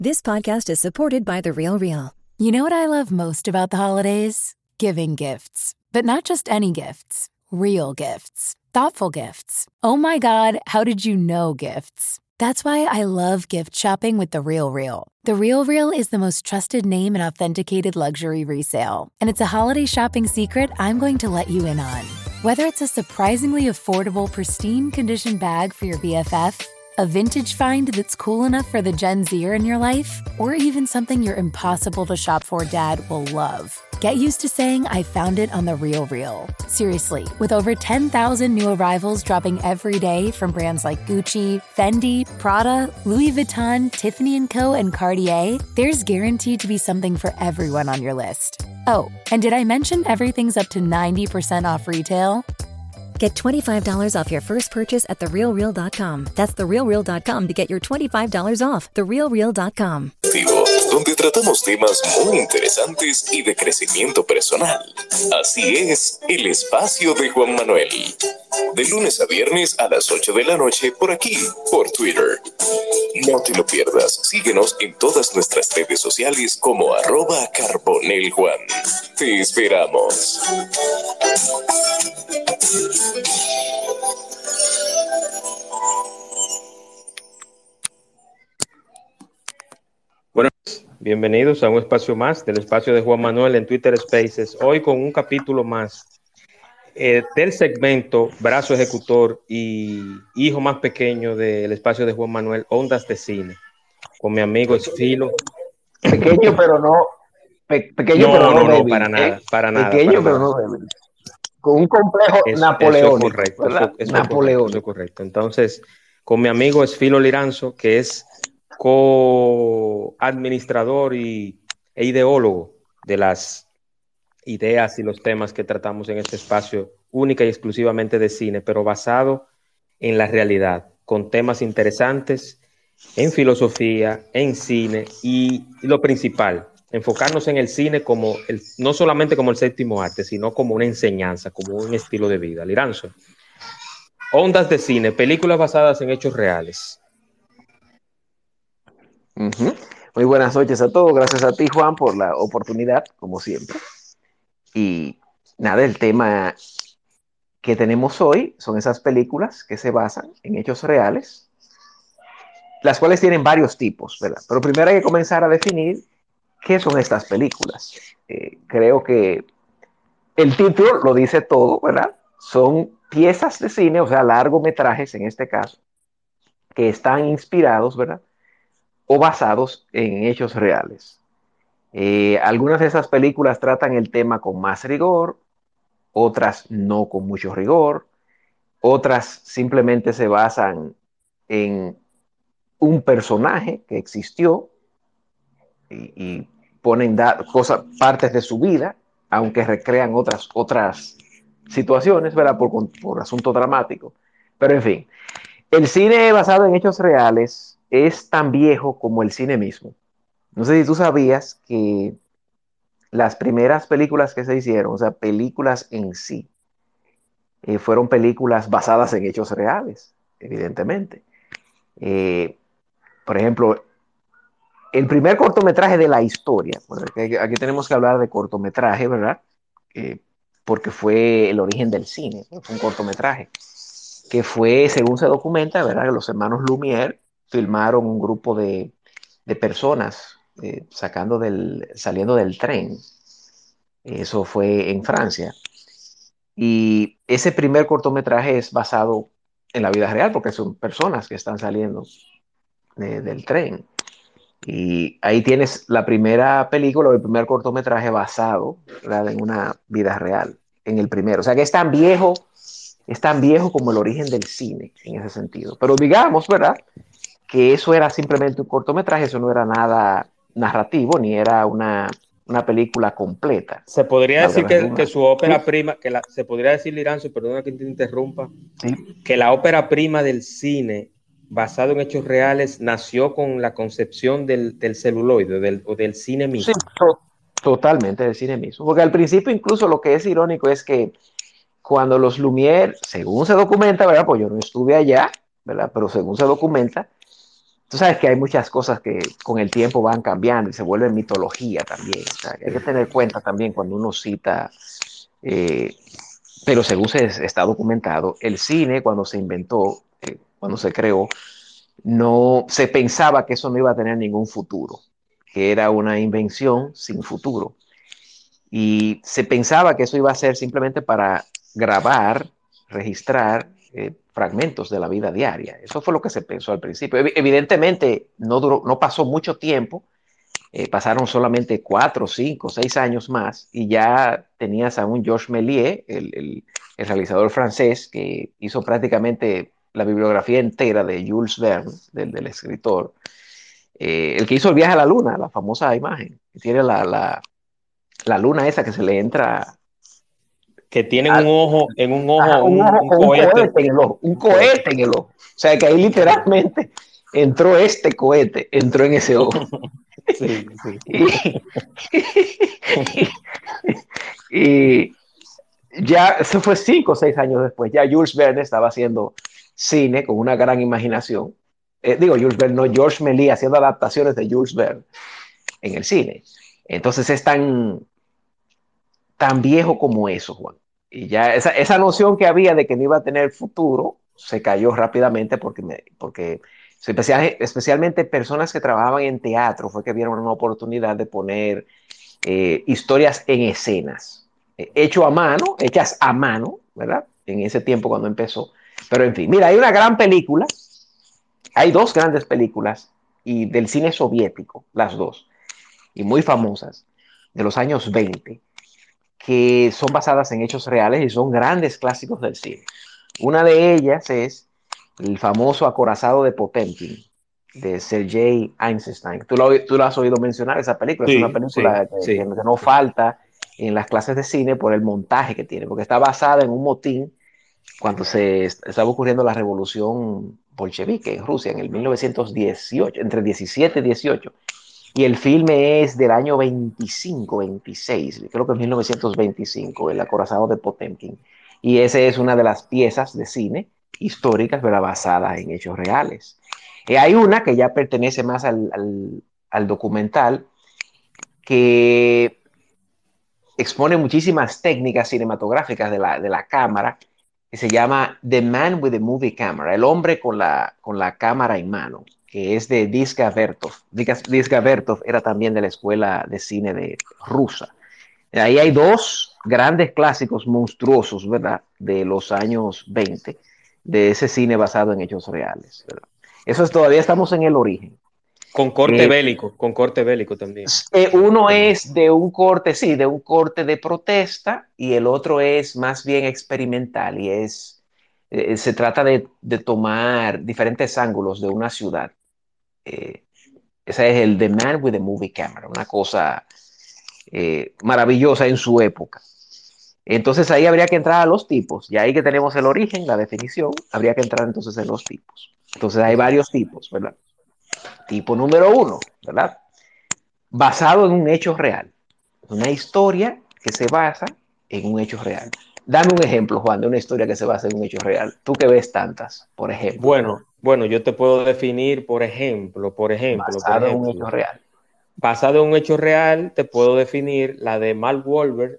This podcast is supported by The Real Real. You know what I love most about the holidays? Giving gifts. But not just any gifts. Real gifts. Thoughtful gifts. Oh my God, how did you know gifts? That's why I love gift shopping with The Real Real. The Real Real is the most trusted name in authenticated luxury resale. And it's a holiday shopping secret I'm going to let you in on. Whether it's a surprisingly affordable, pristine condition bag for your BFF, a vintage find that's cool enough for the Gen Zer in your life, or even something your impossible to shop for dad will love. Get used to saying I found it on The Real Real. Seriously, with over 10,000 new arrivals dropping every day from brands like Gucci, Fendi, Prada, Louis Vuitton, Tiffany & Co., and Cartier, there's guaranteed to be something for everyone on your list. Oh, and did I mention everything's up to 90% off retail? Get $25 off your first purchase at TheRealReal.com. That's TheRealReal.com to get your $25 off. TheRealReal.com. Donde tratamos temas muy interesantes y de crecimiento personal. Así es, el espacio de Juan Manuel. De lunes a viernes a las 8 de la noche por aquí, por Twitter. No te lo pierdas. Síguenos en todas nuestras redes sociales como @CarbonelJuan. Te esperamos. Bueno, bienvenidos a un espacio más del espacio de Juan Manuel en Twitter Spaces. Hoy con un capítulo más del segmento brazo ejecutor y hijo más pequeño del espacio de Juan Manuel, Ondas de Cine, con mi amigo Esfilo. Pequeño pero no pequeño pero no débil, para nada, para nada. Pequeño pero no débil. Con un complejo napoleónico. Eso es correcto, Napoleónico. Eso es correcto. Entonces, con mi amigo Esfilo Liranzo, que es co-administrador e ideólogo de las ideas y los temas que tratamos en este espacio única y exclusivamente de cine, pero basado en la realidad, con temas interesantes en filosofía, en cine y lo principal, enfocarnos en el cine como no solamente como el séptimo arte, sino como una enseñanza, como un estilo de vida. Liranzo, Ondas de Cine, películas basadas en hechos reales. Uh-huh. Muy buenas noches a todos, gracias a ti, Juan, por la oportunidad, como siempre. Y nada, el tema que tenemos hoy son esas películas que se basan en hechos reales, las cuales tienen varios tipos, ¿verdad? Pero primero hay que comenzar a definir qué son estas películas. Creo que el título lo dice todo, ¿verdad? Son piezas de cine, o sea, largometrajes en este caso, que están inspirados, ¿verdad? O basados en hechos reales. Algunas de esas películas tratan el tema con más rigor, otras no con mucho rigor, otras simplemente se basan en un personaje que existió y ponen partes de su vida, aunque recrean otras situaciones, ¿verdad? Por asunto dramático. Pero en fin, el cine basado en hechos reales es tan viejo como el cine mismo. No sé si tú sabías que las primeras películas que se hicieron, o sea, películas en sí, fueron películas basadas en hechos reales, evidentemente. Por ejemplo, el primer cortometraje de la historia, porque aquí tenemos que hablar de cortometraje, ¿verdad? Porque fue el origen del cine, fue un cortometraje, que fue, según se documenta, ¿verdad? Que los hermanos Lumière filmaron un grupo de personas saliendo del tren. Eso fue en Francia. Y ese primer cortometraje es basado en la vida real, porque son personas que están saliendo del tren. Y ahí tienes la primera película o el primer cortometraje basado, ¿verdad? En una vida real, en el primero. O sea que es tan viejo como el origen del cine, en ese sentido. Pero digamos, ¿verdad? Que eso era simplemente un cortometraje, eso no era nada narrativo, ni era una película completa. Se podría decir que su ópera prima, se podría decir, Liranzo, perdona que te interrumpa, sí, que la ópera prima del cine basado en hechos reales nació con la concepción del celuloide o del cine mismo. Sí, totalmente del cine mismo. Porque al principio incluso lo que es irónico es que cuando los Lumière, según se documenta, ¿verdad? Pues yo no estuve allá, ¿verdad? Pero según se documenta, tú sabes que hay muchas cosas que con el tiempo van cambiando y se vuelven mitología también. O sea, que hay que tener cuenta también cuando uno cita, eh, pero según está documentado, el cine cuando se inventó, cuando se creó, no se pensaba que eso no iba a tener ningún futuro, que era una invención sin futuro. Y se pensaba que eso iba a ser simplemente para grabar, registrar fragmentos de la vida diaria. Eso fue lo que se pensó al principio. Evidentemente, no pasó mucho tiempo, pasaron solamente 4, 5, 6 años más y ya tenías a un Georges Méliès, el realizador francés, que hizo prácticamente la bibliografía entera de Jules Verne, del escritor, el que hizo el viaje a la luna, la famosa imagen, que tiene la luna esa que se le entra Que tienen un ojo, en un ojo, un ojo un con un cohete. cohete en el ojo, un cohete en el ojo. O sea que ahí literalmente entró este cohete, entró en ese ojo. Sí, sí. Y ya, eso fue 5 o 6 años después, ya Jules Verne estaba haciendo cine con una gran imaginación. Digo, Jules Verne, no, Georges Méliès haciendo adaptaciones de Jules Verne en el cine. Entonces es tan viejo como eso, Juan. Y ya esa noción que había de que no iba a tener futuro se cayó rápidamente porque especialmente personas que trabajaban en teatro fue que vieron una oportunidad de poner historias en escenas, hechas a mano, ¿verdad? En ese tiempo cuando empezó. Pero en fin, mira, hay dos grandes películas y del cine soviético, las dos, y muy famosas, de los años 20 que son basadas en hechos reales y son grandes clásicos del cine. Una de ellas es el famoso Acorazado de Potemkin, de Sergei Eisenstein. Tú lo has oído mencionar, esa película. Es una Sí, sí, película que sí. no falta en las clases de cine por el montaje que tiene, porque está basada en un motín cuando se estaba ocurriendo la revolución bolchevique en Rusia en el 1918, entre 17 y 18. Y el filme es del año 25, 26, creo que es 1925, El acorazado de Potemkin. Y esa es una de las piezas de cine históricas, pero basadas en hechos reales. Hay una que ya pertenece más al documental, que expone muchísimas técnicas cinematográficas de la cámara, que se llama The Man with the Movie Camera, el hombre con la cámara en mano, que es de Diska Vertov. Diska Vertov era también de la escuela de cine de rusa. Ahí hay dos grandes clásicos monstruosos, ¿verdad? De los años 20, de ese cine basado en hechos reales, ¿verdad? Eso es, todavía estamos en el origen. Eh, Con corte bélico también. Uno es de un corte, sí, de un corte de protesta y el otro es más bien experimental y se trata de tomar diferentes ángulos de una ciudad. Eh, Ese es el The Man with the Movie Camera, una cosa maravillosa en su época. Entonces ahí habría que entrar a los tipos, y ahí que tenemos el origen, la definición, habría que entrar entonces en los tipos. Entonces hay varios tipos, ¿verdad? Tipo número uno, ¿verdad? Basado en un hecho real. Una historia que se basa en un hecho real. Dame un ejemplo, Juan, de una historia que se basa en un hecho real. Tú que ves tantas, por ejemplo, Bueno, yo te puedo definir, por basado en un hecho ejemplo, real. basado en un hecho real, te puedo definir la de Mark Wahlberg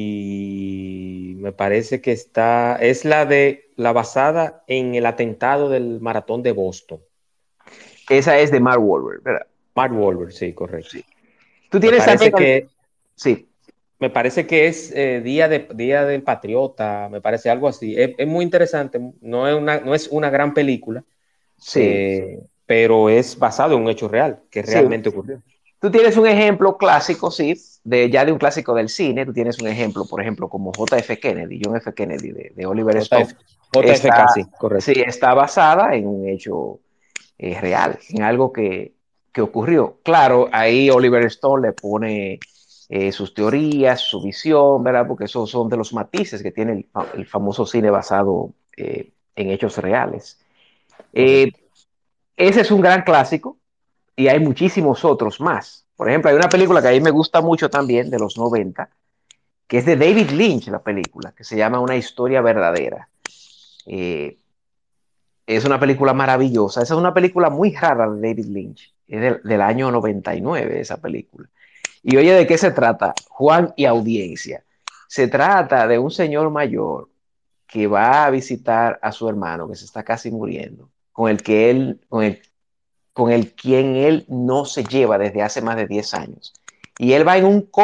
y me parece que es la basada en el atentado del maratón de Boston. Esa es de Mark Wahlberg, ¿verdad? Mark Wahlberg, sí, correcto. Sí. Tú Me tienes también parece que, Sí, me parece que es Día del Patriota, me parece algo así. Es muy interesante, no es una gran película, sí, pero es basado en un hecho real, que sí. realmente ocurrió. Tú tienes un ejemplo clásico, sí, ya de un clásico del cine. Tú tienes un ejemplo, por ejemplo, como JF Kennedy, John F. Kennedy, de Oliver Stone. JF, JFK, sí, correcto. Sí, está basada en un hecho real, en algo que ocurrió. Claro, ahí Oliver Stone le pone sus teorías, su visión, ¿verdad? Porque esos son de los matices que tiene el famoso cine basado en hechos reales. Eh, Correcto. Ese es un gran clásico y hay muchísimos otros más. Por ejemplo, hay una película que a mí me gusta mucho también, de los 90, que es de David Lynch, la película, que se llama Una historia verdadera. Eh, Es una película maravillosa. Esa es una película muy rara de David Lynch. Es del año 99 esa película. Y oye, ¿de qué se trata? Juan y audiencia. Se trata de un señor mayor que va a visitar a su hermano que se está casi muriendo, con el quien él no se lleva desde hace más de 10 años. Y él va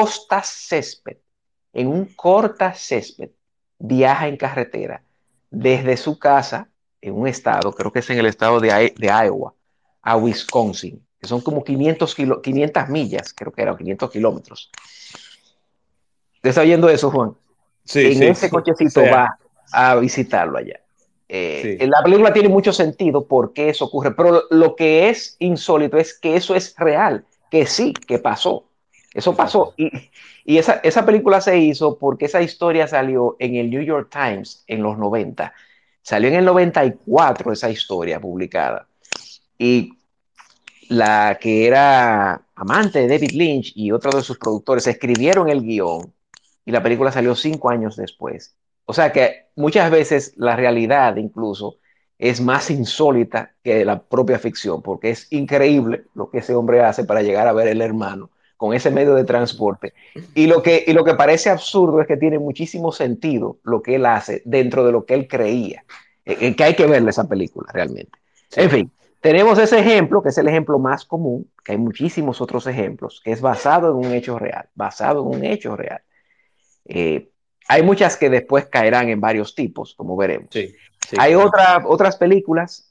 en un corta césped, viaja en carretera desde su casa en un estado, creo que es en el estado de Iowa, a Wisconsin, que son como 500 millas, creo que eran 500 kilómetros. ¿Te está oyendo eso, Juan? Sí, En sí, ese sí. O cochecito sea, va a visitarlo allá. sí. La película tiene mucho sentido por qué eso ocurre, pero lo que es insólito es que eso es real, que sí, que pasó. Eso ¿Qué pasó? pasó. Y esa película se hizo porque esa historia salió en el New York Times en los 90. Salió en el 94 esa historia publicada. Y la que era amante de David Lynch y otro de sus productores escribieron el guión y la película salió 5 años después. O sea que muchas veces la realidad incluso es más insólita que la propia ficción, porque es increíble lo que ese hombre hace para llegar a ver el hermano con ese medio de transporte. Y lo que parece absurdo es que tiene muchísimo sentido lo que él hace dentro de lo que él creía. Que hay que verle esa película realmente. En Sí. fin, tenemos ese ejemplo, que es el ejemplo más común, que hay muchísimos otros ejemplos, que es basado en un hecho real, basado en un hecho real. Eh, Hay muchas que después caerán en varios tipos, como veremos. Sí, sí, Hay claro. otras películas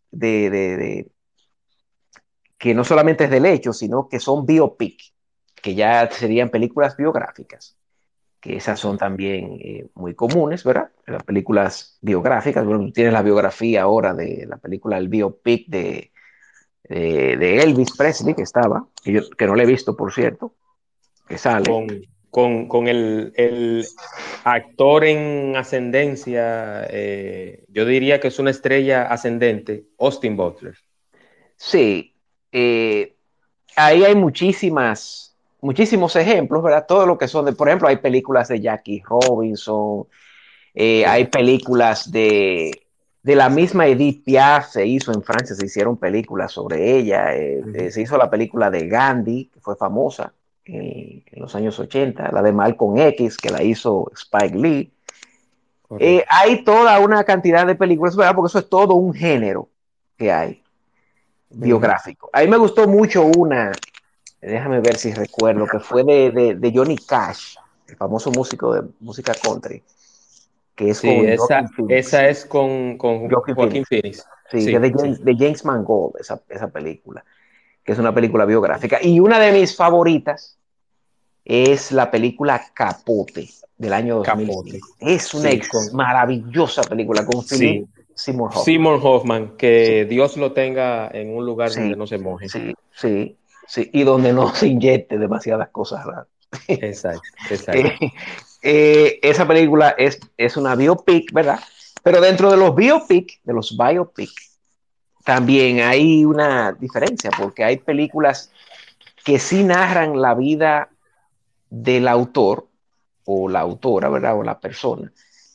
que no solamente es del hecho, sino que son biopic, que ya serían películas biográficas, que esas son Exacto. también muy comunes, ¿verdad? Las películas biográficas, bueno, tú tienes la biografía ahora de la película, el biopic de Elvis Presley, que estaba, que no le he visto, por cierto, que sale. Con el actor en ascendencia, yo diría que es una estrella ascendente, Austin Butler. Sí, ahí hay muchísimos ejemplos, ¿verdad? Todo lo que son por ejemplo, hay películas de Jackie Robinson, hay Sí. películas de la misma Edith Piaf, se hizo en Francia, se hicieron películas sobre ella, Ujú. se hizo la película de Gandhi, que fue famosa en los años 80, la de Malcolm X, que la hizo Spike Lee. Correcto. Hay toda una cantidad de películas, ¿verdad? Porque eso es todo un género que hay, Ujú. biográfico. A mí me gustó mucho una, déjame ver si recuerdo, que fue de Johnny Cash, el famoso músico de música country, que es Sí, con Joaquin Phoenix. esa es con Joaquin Joaquín Phoenix. Phoenix. Sí, que es Sí, sí. De James Mangold, esa película, que es una película biográfica. Y una de mis favoritas es la película Capote del año Capote. 2005. Es una Sí, maravillosa película con Philip sí. Seymour Hoffman. Seymour Hoffman, Sí, que Dios lo tenga en un lugar sí, donde no se moje. sí, sí, sí. Y donde no se inyecte demasiadas cosas raras. Exacto, Eh, exacto. Esa película es una biopic, ¿verdad? Pero dentro de de los biopic, también hay una diferencia, porque hay películas que sí narran la vida del autor o la autora, ¿verdad? O la persona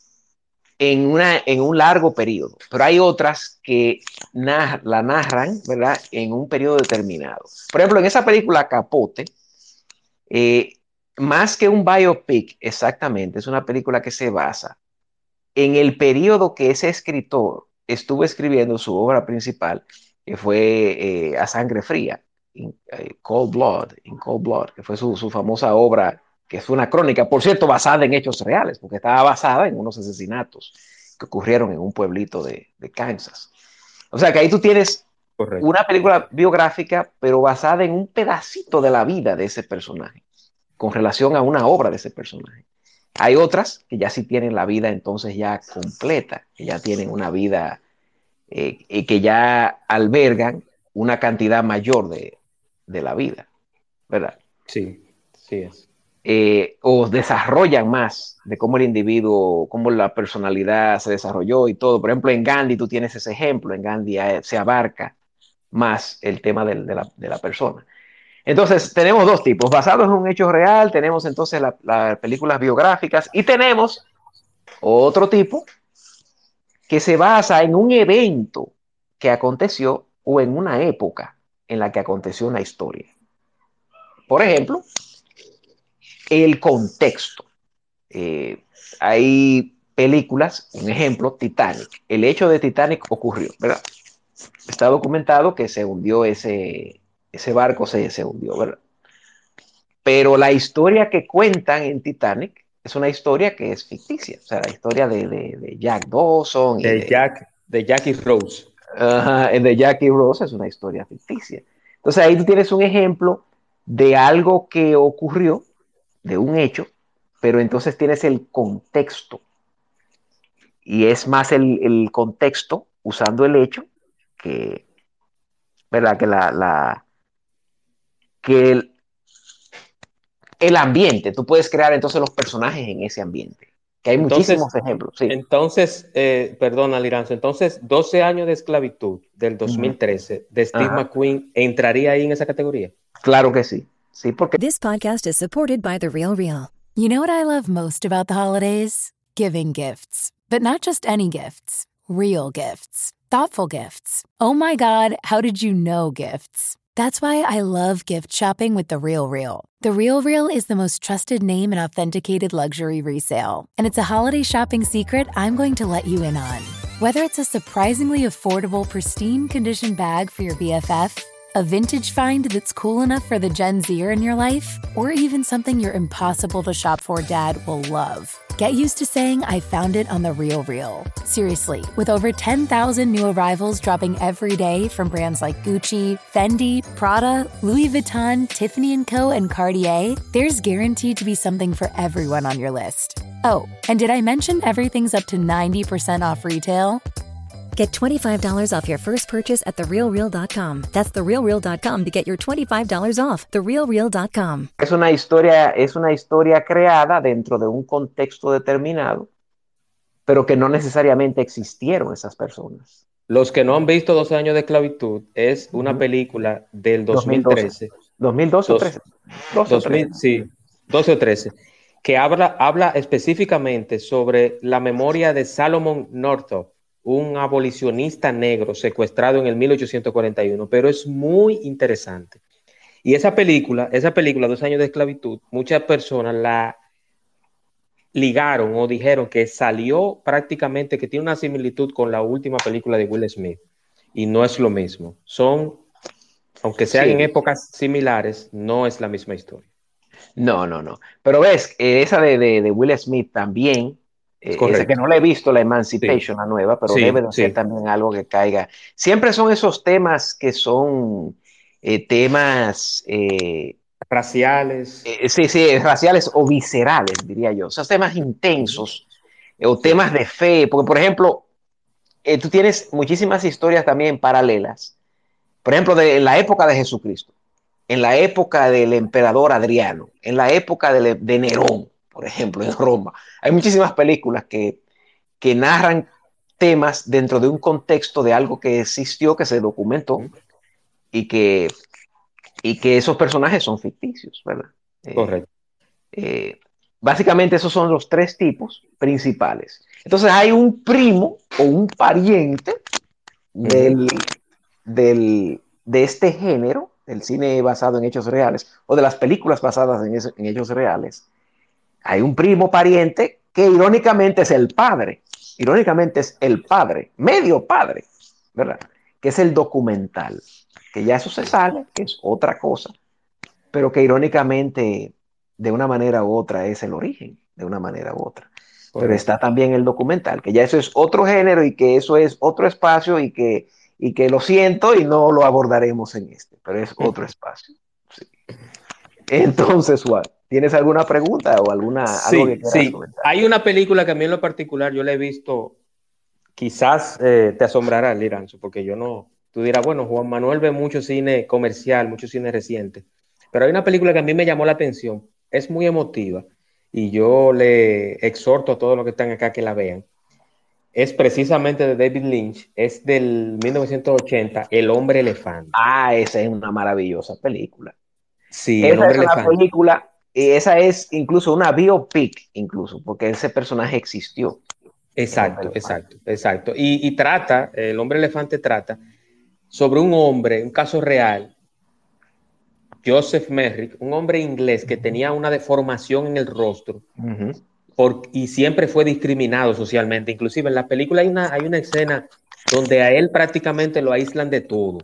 en un largo periodo, pero hay otras que la narran, ¿verdad? En un periodo determinado. Por ejemplo, en esa película Capote, eh, más que un biopic, exactamente, es una película que se basa en el periodo que ese escritor estuvo escribiendo su obra principal, que fue A Sangre Fría, In Cold Blood, que fue su famosa obra, que fue una crónica, por cierto, basada en hechos reales, porque estaba basada en unos asesinatos que ocurrieron en un pueblito de Kansas. O sea que ahí tú tienes Correcto. una película biográfica, pero basada en un pedacito de la vida de ese personaje, con relación a una obra de ese personaje. Hay otras que ya sí tienen la vida entonces ya completa, que ya tienen una vida que ya albergan una cantidad mayor de la vida, ¿verdad? Sí, sí es. O desarrollan más de cómo el individuo, cómo la personalidad se desarrolló y todo. Por ejemplo, en Gandhi tú tienes ese ejemplo, en Gandhi se abarca más el tema de la persona. Entonces, tenemos dos tipos, basados en un hecho real, tenemos entonces las películas biográficas y tenemos otro tipo que se basa en un evento que aconteció o en una época en la que aconteció una historia. Por ejemplo, el contexto. Hay películas, un ejemplo, Titanic. El hecho de Titanic ocurrió, ¿verdad? Está documentado que se hundió ese barco, se hundió, ¿verdad? Pero la historia que cuentan en Titanic es una historia que es ficticia. O sea, la historia de Jack Dawson y De Jackie Rose. de Jackie Rose es una historia ficticia. Entonces ahí tú tienes un ejemplo de algo que ocurrió, de un hecho, pero entonces tienes el contexto. Y es más el contexto usando el hecho que, ¿verdad? Que el ambiente. Tú puedes crear entonces los personajes en ese ambiente. Que hay Entonces, muchísimos ejemplos, sí. perdona, Liranzo, entonces 12 años de esclavitud del 2013 de Steve Ajá. McQueen entraría ahí en esa categoría. Claro que sí. Sí, porque This podcast is supported by The Real Real. You know what I love most about the holidays? Giving gifts. But not just any gifts. Real gifts. Thoughtful gifts. Oh my God, how did you know gifts? That's why I love gift shopping with The Real Real. The Real Real is the most trusted name in authenticated luxury resale. And it's a holiday shopping secret I'm going to let you in on. Whether it's a surprisingly affordable, pristine condition bag for your BFF, a vintage find that's cool enough for the Gen Zer in your life, or even something your impossible to shop for dad will love. Get used to saying I found it on The Real Real. Seriously, with over 10,000 new arrivals dropping every day from brands like Gucci, Fendi, Prada, Louis Vuitton, Tiffany & Co., and Cartier, there's guaranteed to be something for everyone on your list. Oh, and did I mention everything's up to 90% off retail? Get $25 off your first purchase at therealreal.com. That's therealreal.com to get your $25 off. Therealreal.com. es una historia creada dentro de un contexto determinado, pero que no necesariamente existieron esas personas. Los que no han visto 12 años de esclavitud es una película del 2013. 2012 o 13. 12 o 13. Sí, 12 o 13, que habla específicamente sobre la memoria de Salomon Northup, un abolicionista negro secuestrado en el 1841, pero es muy interesante. Y esa película, 12 años de esclavitud, muchas personas la ligaron o dijeron que salió prácticamente, que tiene una similitud con la última película de Will Smith, y no es lo mismo. Aunque sean en épocas similares, no es la misma historia. No. Pero ves, esa de Will Smith también, esa que no la he visto, la Emancipation, la nueva, pero debe de ser también algo que caiga. Siempre son esos temas que son temas raciales. Raciales o viscerales, diría yo. O sea, temas intensos o temas de fe. Porque, por ejemplo, tú tienes muchísimas historias también paralelas. Por ejemplo, en la época de Jesucristo, en la época del emperador Adriano, en la época de Nerón, por ejemplo, en Roma. Hay muchísimas películas que narran temas dentro de un contexto de algo que existió, que se documentó y que esos personajes son ficticios, ¿verdad? Correcto. Básicamente esos son los tres tipos principales. Entonces hay un primo o un pariente de este género, del cine basado en hechos reales, o de las películas basadas en hechos reales. Hay un primo pariente que irónicamente es el padre. Irónicamente es el padre, medio padre, ¿verdad? Que es el documental. Que ya eso se sale, que es otra cosa. Pero que irónicamente, de una manera u otra, es el origen, de una manera u otra. Correcto. Pero está también el documental, que ya eso es otro género y que eso es otro espacio y que lo siento y no lo abordaremos en este, pero es otro espacio. Sí. Entonces, Juan, ¿tienes alguna pregunta o algo que quieras comentar? Hay una película que a mí en lo particular yo la he visto, quizás te asombrará, Liranzo, porque yo no, tú dirás, bueno, Juan Manuel ve mucho cine comercial, mucho cine reciente, pero hay una película que a mí me llamó la atención, es muy emotiva, y yo le exhorto a todos los que están acá que la vean. Es precisamente de David Lynch, es del 1980, El Hombre Elefante. Esa es una maravillosa película. Sí, esa El Hombre es una Elefante. Película, y esa es incluso una biopic, incluso, porque ese personaje existió. Exacto. Y trata, El Hombre Elefante trata sobre un hombre, un caso real, Joseph Merrick, un hombre inglés que tenía una deformación en el rostro y siempre fue discriminado socialmente. Inclusive en la película hay una escena donde a él prácticamente lo aíslan de todo.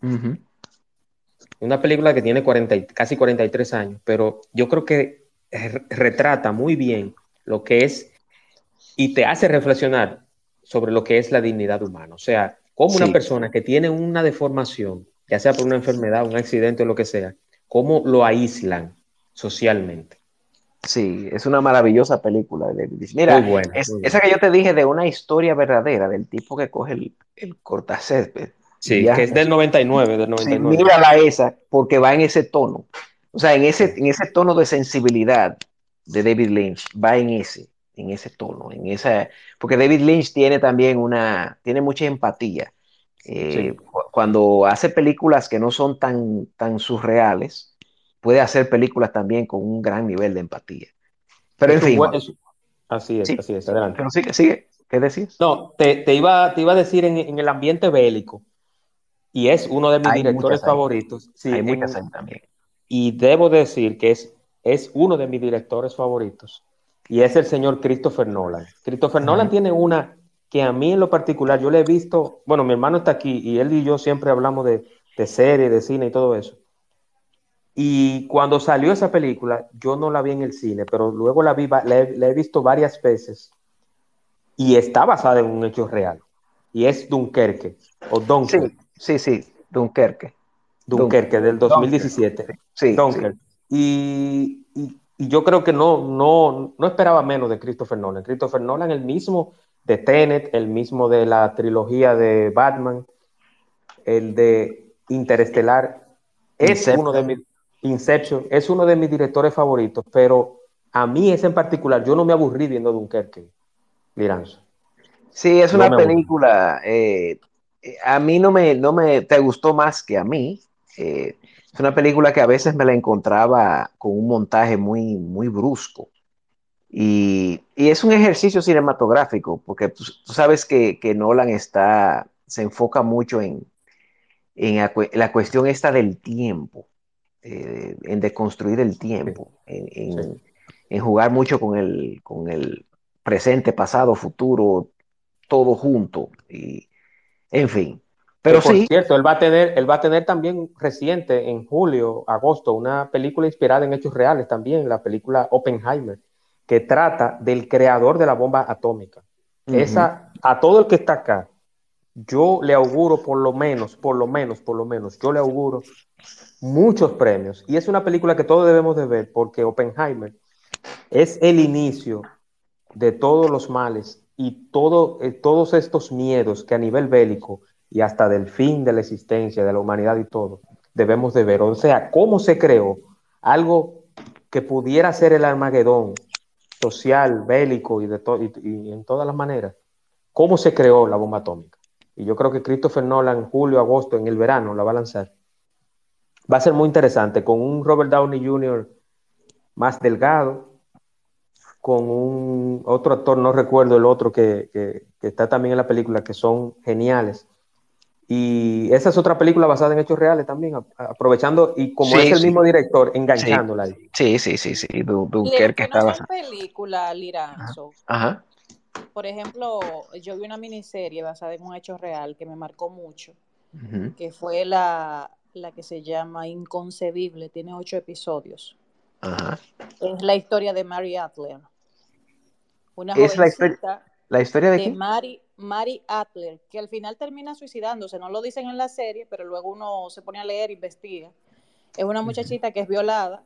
Una película que tiene casi 43 años, pero yo creo que retrata muy bien lo que es y te hace reflexionar sobre lo que es la dignidad humana. O sea, cómo una Sí, persona que tiene una deformación, ya sea por una enfermedad, un accidente o lo que sea, cómo lo aíslan socialmente. sí, es una maravillosa película de David Lynch. Muy Mira, buena, muy esa buena. que yo te dije de una historia verdadera, del tipo que coge el cortacésped y Sí, que viaja. es del 99, del Sí, 99. mírala esa, porque va en ese tono. O sea, Sí, en ese tono de sensibilidad de David Lynch, va en ese tono, en esa, porque David Lynch tiene también tiene mucha empatía. sí. Cuando hace películas que no son tan surreales, puede hacer películas también con un gran nivel de empatía. Pero en Es un fin, buen, Juan, así sí, es, adelante. pero sigue, ¿qué decías? No, te iba a decir en el ambiente bélico, y es uno de mis Hay directores muchas ahí, favoritos, hay sí, muchas ahí también. y debo decir que es uno de mis directores favoritos, y es el señor Christopher Nolan. Christopher Nolan Ujú. tiene una que a mí en lo particular, yo le he visto, bueno, mi hermano está aquí, y él y yo siempre hablamos de serie, de cine y todo eso. Y cuando salió esa película, yo no la vi en el cine, pero luego la he visto varias veces y está basada en un hecho real. Y es Dunkerque, o Sí, Dunkerque, sí, Dunkerque. Dunkerque del Dunker. 2017. Sí, sí. Dunkerque. Y yo creo que no esperaba menos de Christopher Nolan. Christopher Nolan, el mismo de Tenet, el mismo de la trilogía de Batman, el de Interestelar, es uno de Inception. mis, Inception, es uno de mis directores favoritos, pero a mí ese en particular, yo no me aburrí viendo Dunkerque, Liranzo. Sí, es No una me aburrí. película. A mí te gustó más que a mí. Es una película que a veces me la encontraba con un montaje muy brusco. Y es un ejercicio cinematográfico, porque tú sabes que Nolan se enfoca mucho en la cuestión esta del tiempo, en deconstruir el Sí, tiempo, sí. en jugar mucho con el presente, pasado, futuro, todo junto. En fin. Que Pero por sí, cierto, él va a tener también reciente, en julio, agosto, una película inspirada en hechos reales también, la película Oppenheimer, que trata del creador de la bomba atómica. ujú, Esa, a todo el que está acá, yo le auguro por lo menos, yo le auguro muchos premios. Y es una película que todos debemos de ver porque Oppenheimer es el inicio de todos los males y todos estos miedos que a nivel bélico y hasta del fin de la existencia de la humanidad y todo, debemos de ver. O sea, cómo se creó algo que pudiera ser el Armagedón social, bélico y en todas las maneras. Cómo se creó la bomba atómica. Y yo creo que Christopher Nolan, en julio, agosto, en el verano, la va a lanzar. Va a ser muy interesante con un Robert Downey Jr. más delgado, con un otro actor, no recuerdo el otro que está también en la película, que son geniales. Y esa es otra película basada en hechos reales también, aprovechando, y como es sí, el sí, mismo director, sí, enganchándola ahí. sí. Y de lo Dunkerque que no está son basado. películas, Ajá. Liranzo, Ajá. por ejemplo, yo vi una miniserie basada en un hecho real que me marcó mucho, Ujú. que fue la que se llama Inconcebible, tiene 8 episodios. Ajá. Es la historia de Mary Adler, una ¿Es jovencita la historia de de qué? Mary Adler, que al final termina suicidándose, no lo dicen en la serie, pero luego uno se pone a leer, investiga. Es una Ujú. muchachita que es violada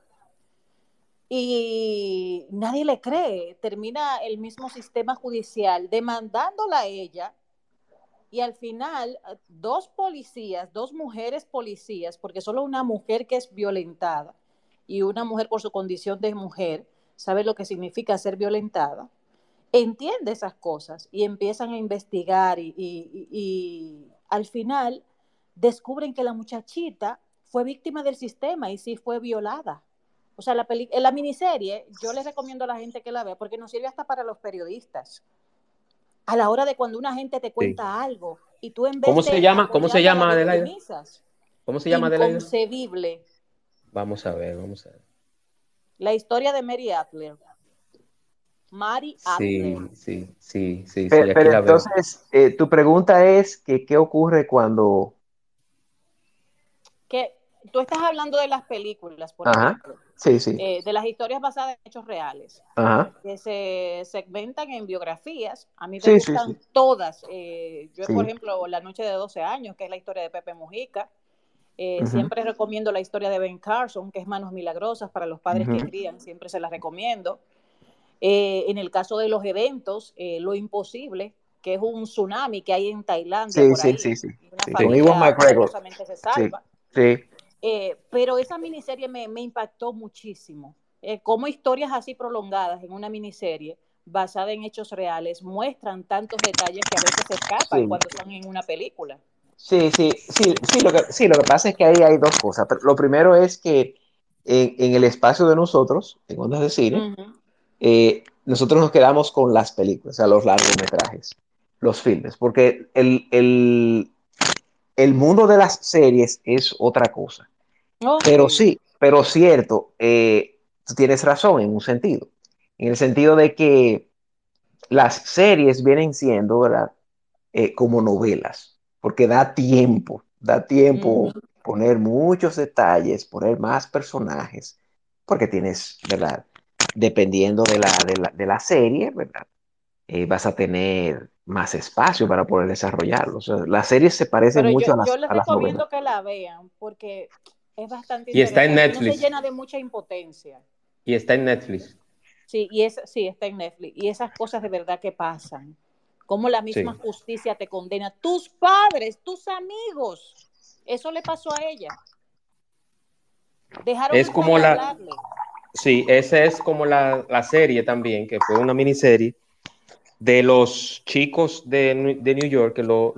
y nadie le cree. Termina el mismo sistema judicial demandándola a ella y al final dos policías, dos mujeres policías, porque solo una mujer que es violentada y una mujer por su condición de mujer sabe lo que significa ser violentada, entiende esas cosas y empiezan a investigar y al final descubren que la muchachita fue víctima del sistema y sí fue violada. O sea, la miniserie, yo les recomiendo a la gente que la vea porque nos sirve hasta para los periodistas. A la hora de cuando una gente te Sí. cuenta algo y tú en ¿Cómo vez se de llama? ¿Cómo se apoyarla la llama, Adelaida? victimizas. ¿Cómo se llama, Adelaida? Inconcebible. Vamos a ver, vamos a ver. La historia de Mary Adler. Mary Sí, Adler. sí, aquí Pero la veo. entonces, tu pregunta es que qué ocurre cuando... Que tú estás hablando de las películas, por Ajá, ejemplo, sí, de las historias basadas en hechos reales, ajá, que se segmentan en biografías. A mí me sí, gustan todas. Yo, por sí. ejemplo, La noche de 12 años, que es la historia de Pepe Mujica. Ujú, Siempre recomiendo la historia de Ben Carson, que es Manos Milagrosas para los padres que ujú. crían, siempre se la recomiendo. En el caso de los eventos, Lo Imposible, que es un tsunami que hay en Tailandia Sí, por sí, ahí, sí, sí. y una Sí, con Ewan familia McGregor. milagrosamente se Sí, salva. sí, Pero esa miniserie me impactó muchísimo. Cómo historias así prolongadas en una miniserie basada en hechos reales muestran tantos detalles que a veces se escapan sí. cuando están en una película. Sí, lo que pasa es que ahí hay dos cosas. Pero lo primero es que en el espacio de nosotros, en Ondas de Cine, Uh -huh. nosotros nos quedamos con las películas, o sea, los largometrajes, los filmes, porque el mundo de las series es otra cosa. Oh, Pero sí. sí, pero cierto, tú tienes razón en un sentido, en el sentido de que las series vienen siendo, ¿verdad? Como novelas, porque da Uh tiempo -huh. poner muchos detalles, poner más personajes, porque tienes, ¿verdad? Dependiendo de la serie, ¿verdad? Vas a tener más espacio para poder desarrollarlo. O sea, las series se parecen Pero mucho a yo las, les a las novelas. recomiendo que la vean porque es bastante Y está en interesante. Uno se Netflix. llena de mucha impotencia. Y está en Netflix. Sí, está en Netflix. Y esas cosas de verdad que pasan. Cómo la misma Sí. justicia te condena. Tus padres, tus amigos. Eso le pasó a ella. Dejaron Es hasta de como hablarle. sí, esa es como la serie también, que fue una miniserie de los chicos de New York, que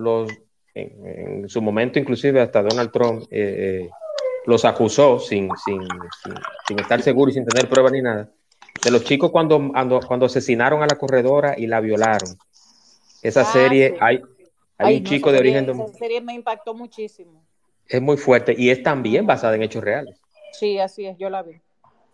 en su momento inclusive hasta Donald Trump los acusó sin estar seguro y sin tener pruebas ni nada, de los chicos cuando asesinaron a la corredora y la violaron. Esa Ah, serie, sí. hay Ay, un no, chico de origen esa serie me impactó muchísimo. es muy fuerte y es también Ujú. basada en hechos reales. Sí, así es, yo la vi.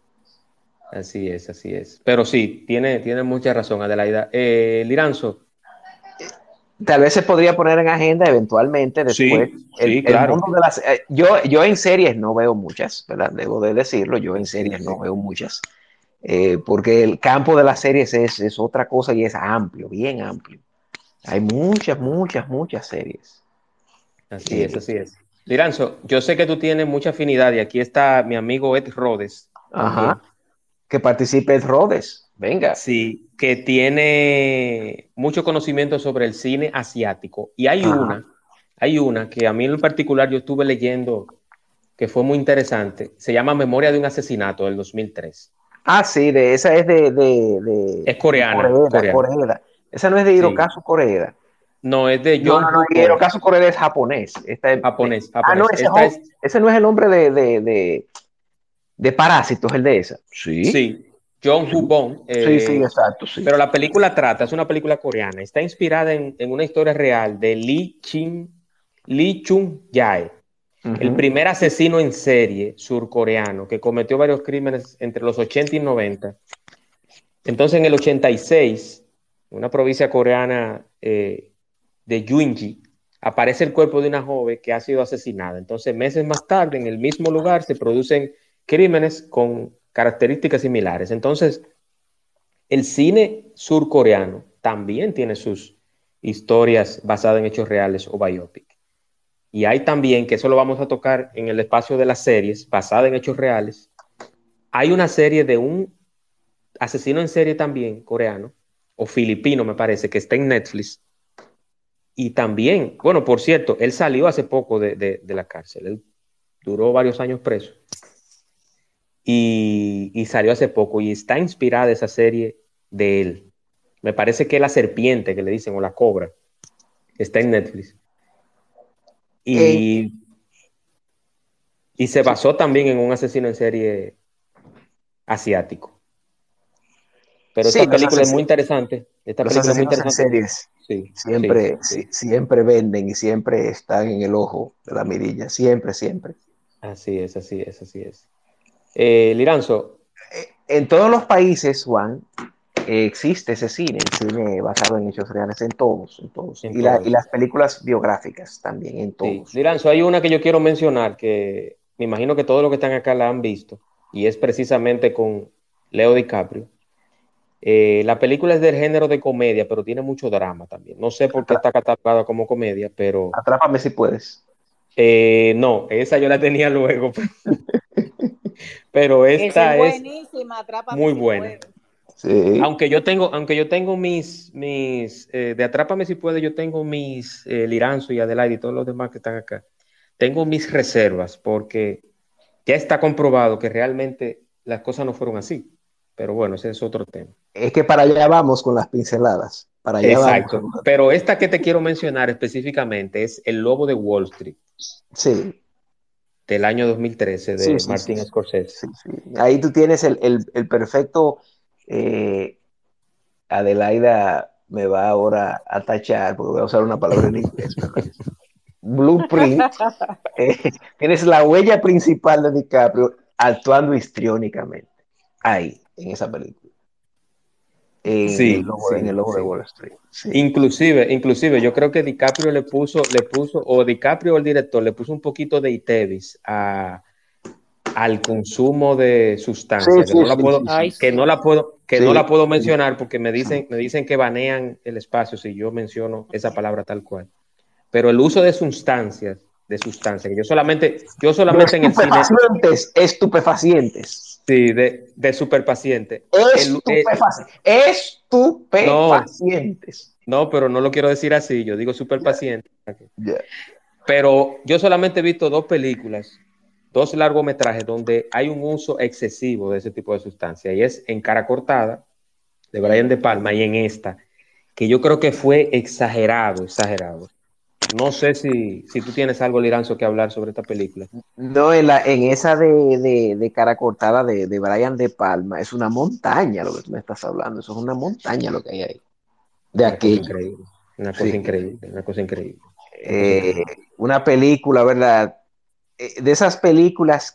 Así es, así es. Pero sí, tiene mucha razón, Adelaida. Liranzo, Tal vez se podría poner en agenda eventualmente después. sí, El, sí, el claro. mundo de las... yo en series no veo muchas, ¿verdad? Debo de decirlo, yo en Sí, series no sí. veo muchas, porque el campo de las series es otra cosa y es amplio, bien amplio. Hay muchas series. Así es, Eh, así es. Liranzo, yo sé que tú tienes mucha afinidad y aquí está mi amigo Ed Rhodes ajá, también. que participe Ed Rhodes. Venga. Sí, que tiene mucho conocimiento sobre el cine asiático. Y Ajá. hay una que a mí en particular yo estuve leyendo que fue muy interesante. Se llama Memoria de un asesinato del 2003. Ah, sí, esa es Es de coreana, Coreeda, coreana. Coreeda. Esa no es de Sí. Hirokazu Coreeda. No, es de No, John no, no, Woo y Bong, Hirokazu Coreeda es japonés. japonés, No, japonés. Esta es, ese no es el nombre de Parásitos, el de esa. Sí, sí, John sí, Woo Bong. sí, exacto, sí. Pero la película es una película coreana. Está inspirada en una historia real de Lee Chung Jae, el Ujú. primer asesino en serie surcoreano que cometió varios crímenes entre los 80 y 90. Entonces, en el 86, una provincia coreana de Gyeonggi, aparece el cuerpo de una joven que ha sido asesinada. Entonces, meses más tarde, en el mismo lugar, se producen crímenes con características similares. Entonces, el cine surcoreano también tiene sus historias basadas en hechos reales o biopic. Y hay también, que eso lo vamos a tocar en el espacio de las series, basada en hechos reales. Hay una serie de un asesino en serie también, coreano, o filipino me parece, que está en Netflix. Y también, bueno, por cierto, él salió hace poco de la cárcel. Él duró varios años preso. Y salió hace poco y está inspirada esa serie de él. Me parece que es la serpiente que le dicen, o la cobra, está en Netflix. En- Y, y se sí, basó también en un asesino en serie asiático. Pero sí, esta película es muy interesante. Esta los película es muy asesinos en interesante. series. Sí, sí, Siempre, sí. siempre venden y siempre están en el ojo de la mirilla, siempre, siempre. Así es, así es, así es. Liranzo, En todos los países, Juan, existe ese cine, el cine basado en hechos reales, en todos, en todos. en Y todos. las películas biográficas también, en Sí, todos. Liranzo, hay una que yo quiero mencionar que me imagino que todos los que están acá la han visto y es precisamente con Leo DiCaprio. La película es del género de comedia, pero tiene mucho drama también. No sé por qué está catalogada como comedia, pero Atrápame si puedes. no, esa yo la tenía luego, pero Esa es esta es buenísima, Atrápame muy si buena. puedes. Sí. Aunque yo tengo de Atrápame si puede, yo tengo mis Liranzo y Adelaide y todos los demás que están acá. Tengo mis reservas porque ya está comprobado que realmente las cosas no fueron así. Pero bueno, ese es otro tema. Es que para allá vamos con las pinceladas. Para allá vamos. Exacto. Pero esta que te quiero mencionar específicamente es El Lobo de Wall Street, Sí, del año 2013 sí, de sí, sí, Martin sí, Scorsese. sí, sí. Ahí tú tienes el perfecto. eh, Adelaida me va ahora a tachar, porque voy a usar una palabra en inglés, ¿verdad? Blueprint. eh, Tienes la huella principal de DiCaprio actuando histriónicamente. Ahí, en esa película. Sí, En el sí, logo de sí. Wall Street. Sí. Inclusive, yo creo que DiCaprio o DiCaprio o el director le puso un poquito de Itevis al consumo de Sí, sustancia, sí, sí, sí, sí. Ay, sí. que no Sí, la puedo sí, mencionar porque sí. me dicen que banean el espacio si yo menciono esa palabra tal cual. Pero el uso de sustancias, que yo De solamente en el cine, estupefacientes, estupefacientes. sí, de superpaciente. Estupefacientes. No, Estupefacientes. no, pero no lo quiero decir así, yo digo Ya, superpaciente. ya. Pero yo solamente he visto dos películas, dos largometrajes donde hay un uso excesivo de ese tipo de sustancia, y es en Cara Cortada, de Brian De Palma, y en esta, que yo creo que fue exagerado, exagerado. No sé si tú tienes algo, Liranzo, que hablar sobre esta película. No, en esa de cara cortada de Brian De Palma, es una montaña lo que tú me estás hablando. Eso es una montaña lo que hay ahí. De Una cosa aquello. increíble, una cosa Sí. increíble, una cosa increíble, una cosa Eh, increíble. una película, ¿verdad? De esas películas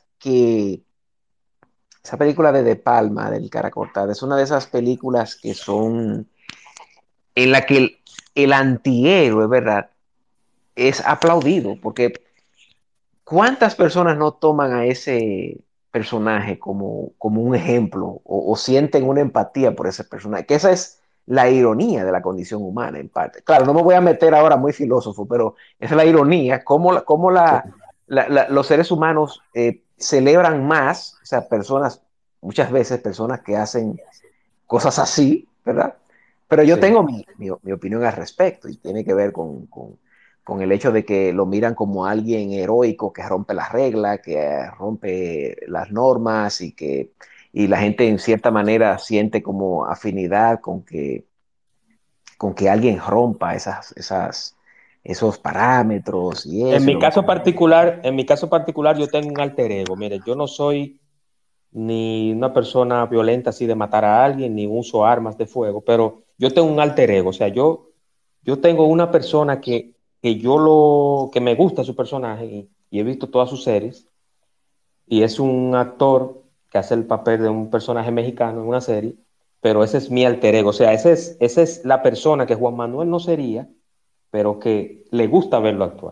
esa película de Palma, del cara cortada, es una de esas películas que son en la que el antihéroe, ¿verdad? Es aplaudido, porque ¿cuántas personas no toman a ese personaje como un ejemplo o sienten una empatía por ese personaje? Que esa es la ironía de la condición humana, en parte. Claro, no me voy a meter ahora muy filósofo, pero esa es la ironía, cómo Sí, los seres humanos celebran más, o sea, personas, muchas veces personas que hacen cosas así, ¿verdad? Pero yo sí, tengo mi opinión al respecto y tiene que ver con el hecho de que lo miran como alguien heroico que rompe las reglas, que rompe las normas y la gente en cierta manera siente como afinidad con que alguien rompa esos parámetros y eso. Y lo que En mi caso particular, yo tengo un alter ego. Mire, yo no soy ni una persona violenta así de matar a alguien, ni uso armas de fuego, pero yo tengo un alter ego, o sea, yo tengo una persona que me gusta su personaje y he visto todas sus series, y es un actor que hace el papel de un personaje mexicano en una serie, pero ese es mi alter ego, o sea, esa es la persona que Juan Manuel no sería, pero que le gusta verlo actuar.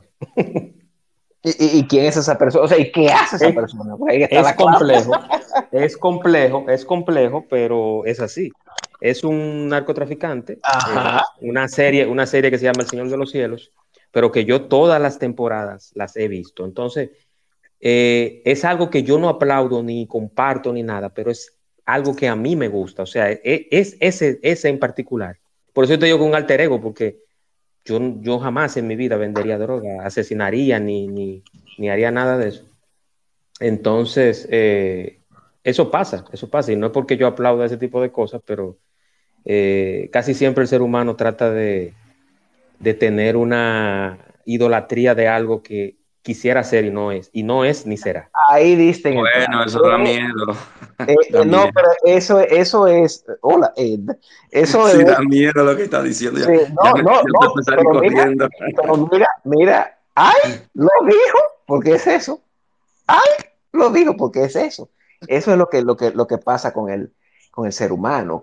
y quién es esa persona? O sea, ¿y qué hace esa Es, persona? Pues ahí está es la clave. complejo, es complejo, pero es así. Es un narcotraficante, Ajá. una serie que se llama El Señor de los Cielos, pero que yo todas las temporadas las he visto. Entonces, es algo que yo no aplaudo ni comparto ni nada, pero es algo que a mí me gusta. O sea, es ese en particular. Por eso te digo con un alter ego, porque yo jamás en mi vida vendería droga, asesinaría ni haría nada de eso. Entonces, eso pasa, y no es porque yo aplauda ese tipo de cosas, pero casi siempre el ser humano trata de tener una idolatría de algo quisiera ser y no es ni será. Ahí diste en el Bueno, clavo. eso da miedo. Da No, miedo. pero eso es, hola, eso es, Sí, da miedo lo que está diciendo. sí, Ya no, no, te no, puedo salir corriendo. mira, ay, lo dijo, porque es eso, ay, lo dijo, porque es eso. Eso es lo que pasa con el ser humano,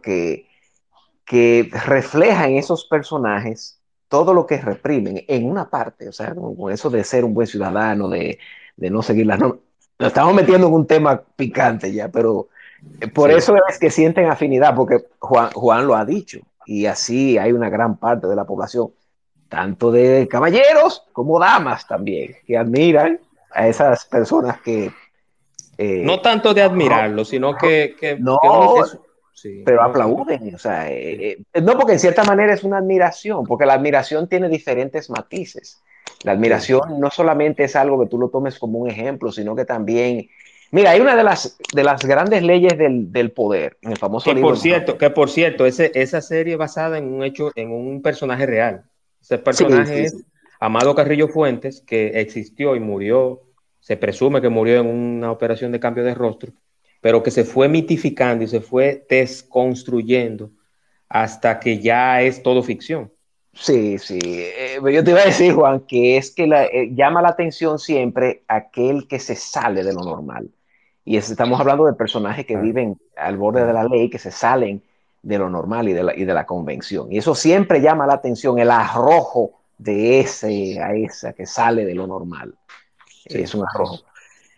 que refleja en esos personajes todo lo que reprimen en una parte, o sea, con eso de ser un buen ciudadano, de no seguir las normas. Nos estamos metiendo en un tema picante ya, pero por Sí. eso es que sienten afinidad, porque Juan lo ha dicho, y así hay una gran parte de la población, tanto de caballeros como damas también, que admiran a esas personas que... No eh, tanto de admirarlo, sino no, que uno que... Sí, pero no, aplauden, o sea, sí, no, porque en cierta manera es una admiración, porque la admiración tiene diferentes matices. La sí. admiración no solamente es algo que tú lo tomes como un ejemplo, sino que también, mira, hay una de las grandes leyes del poder, en el famoso libro. Que por cierto, esa serie es basada en un hecho, en un personaje real. Ese Sí, personaje sí, es sí. Amado Carrillo Fuentes, que existió y murió, se presume que murió en una operación de cambio de rostro, pero que se fue mitificando y se fue desconstruyendo hasta que ya es todo ficción. Sí, sí. Yo te iba a decir, Juan, que es que llama la atención siempre aquel que se sale de lo normal. Y estamos hablando de personajes que Claro, viven al borde de claro. la ley, que se salen de lo normal y de la convención. Y eso siempre llama la atención, el arrojo de ese a esa que sale de lo normal. Es Sí, un sí. arrojo.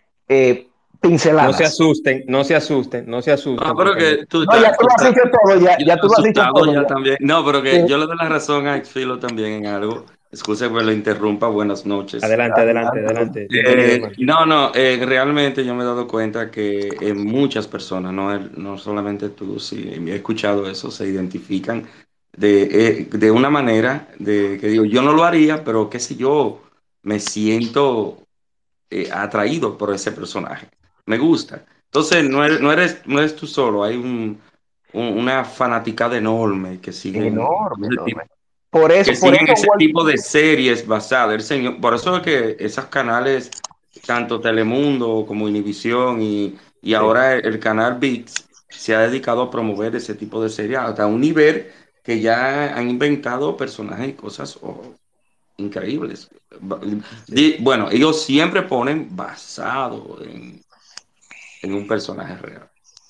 No se Pinceladas. asusten, no se asusten, no se No, asusten, pero porque que tú No, ya estás, tú tú lo has estás, dicho todo, ya, yo ya tú estoy lo has dicho asustado todo, ya ya. también. No, pero Sí. que yo le doy la razón a Exfilo también en algo. Excusa que lo interrumpa. Buenas noches. adelante, adelante, adelante. Bienvenido, hermano. No, no, realmente yo me he dado cuenta que muchas personas, no solamente tú, sí, he escuchado eso, se identifican de una manera de que digo, yo no lo haría, pero qué sé yo, me siento atraído por ese personaje. Me gusta. Entonces, no eres tú solo, hay una fanaticada enorme Enorme, enorme. Por eso, que por siguen eso, ese tipo de series basadas. Por eso es que esos canales, tanto Telemundo como Univisión y Sí. ahora el canal ViX, se ha dedicado a promover ese tipo de series hasta un nivel que ya han inventado personajes y cosas increíbles. Sí. Bueno, ellos siempre ponen basado en un personaje real.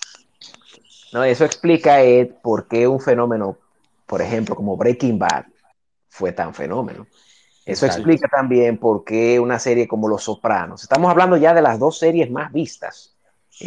no, eso explica, Ed, por qué un fenómeno, por ejemplo, como Breaking Bad fue tan fenómeno. Eso Exacto. explica también por qué una serie como Los Sopranos, estamos hablando ya de las dos series más vistas,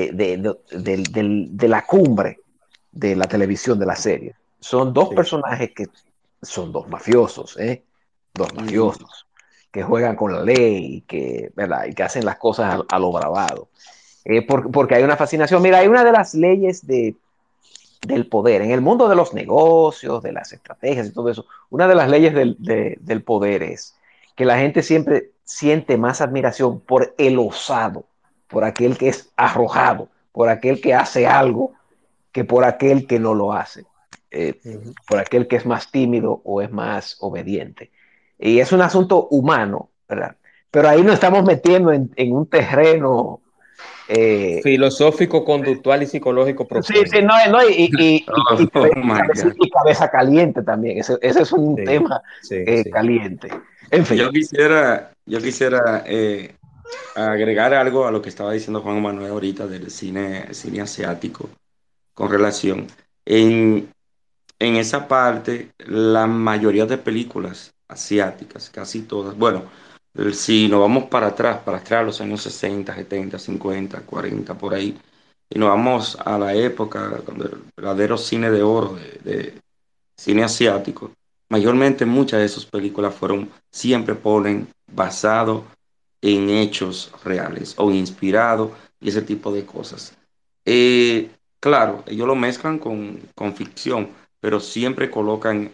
de la cumbre de la televisión de la serie. Son dos Sí. personajes que son dos mafiosos, ¿eh? Dos Ujú. mafiosos que juegan con la ley ¿verdad? Y que hacen las cosas a lo bravado. Porque hay una fascinación. Mira, hay una de las leyes del poder en el mundo de los negocios, de las estrategias y todo eso. Una de las leyes del poder es que la gente siempre siente más admiración por el osado, por aquel que es arrojado, por aquel que hace algo que por aquel que no lo hace, eh, Ujú. por aquel que es más tímido o es más obediente. Y es un asunto humano, ¿verdad? Pero ahí nos estamos metiendo en un terreno. eh, Filosófico, conductual y psicológico sí, sí, profundo. no, no, Oh, my God. y cabeza caliente también. Ese es un Sí, tema sí, sí. caliente. En fin, Yo quisiera agregar algo a lo que estaba diciendo Juan Manuel ahorita del cine asiático con relación. En, en esa parte, la mayoría de películas asiáticas, casi todas, bueno, si nos vamos para atrás, los años 60 70 50 40 por ahí, y nos vamos a la época cuando el verdadero cine de oro de cine asiático, mayormente muchas de sus películas siempre ponen basado en hechos reales o inspirado y ese tipo de cosas. Claro, ellos lo mezclan con ficción, pero siempre colocan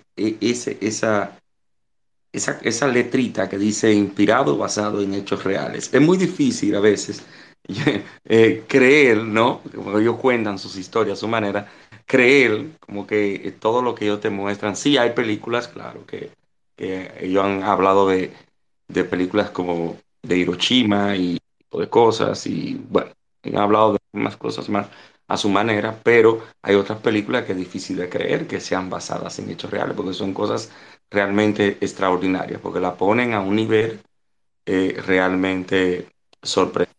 esa letrita que dice inspirado, basado en hechos reales. Es muy difícil a veces creer, ¿no? Como ellos cuentan sus historias, su manera, creer como que todo lo que ellos te muestran. Sí, hay películas, claro, que ellos han hablado de películas como de Hiroshima y tipo de cosas, y bueno, han hablado de más cosas más a su manera, pero hay otras películas que es difícil de creer que sean basadas en hechos reales, porque son cosas realmente extraordinarias, porque la ponen a un nivel realmente sorprendente.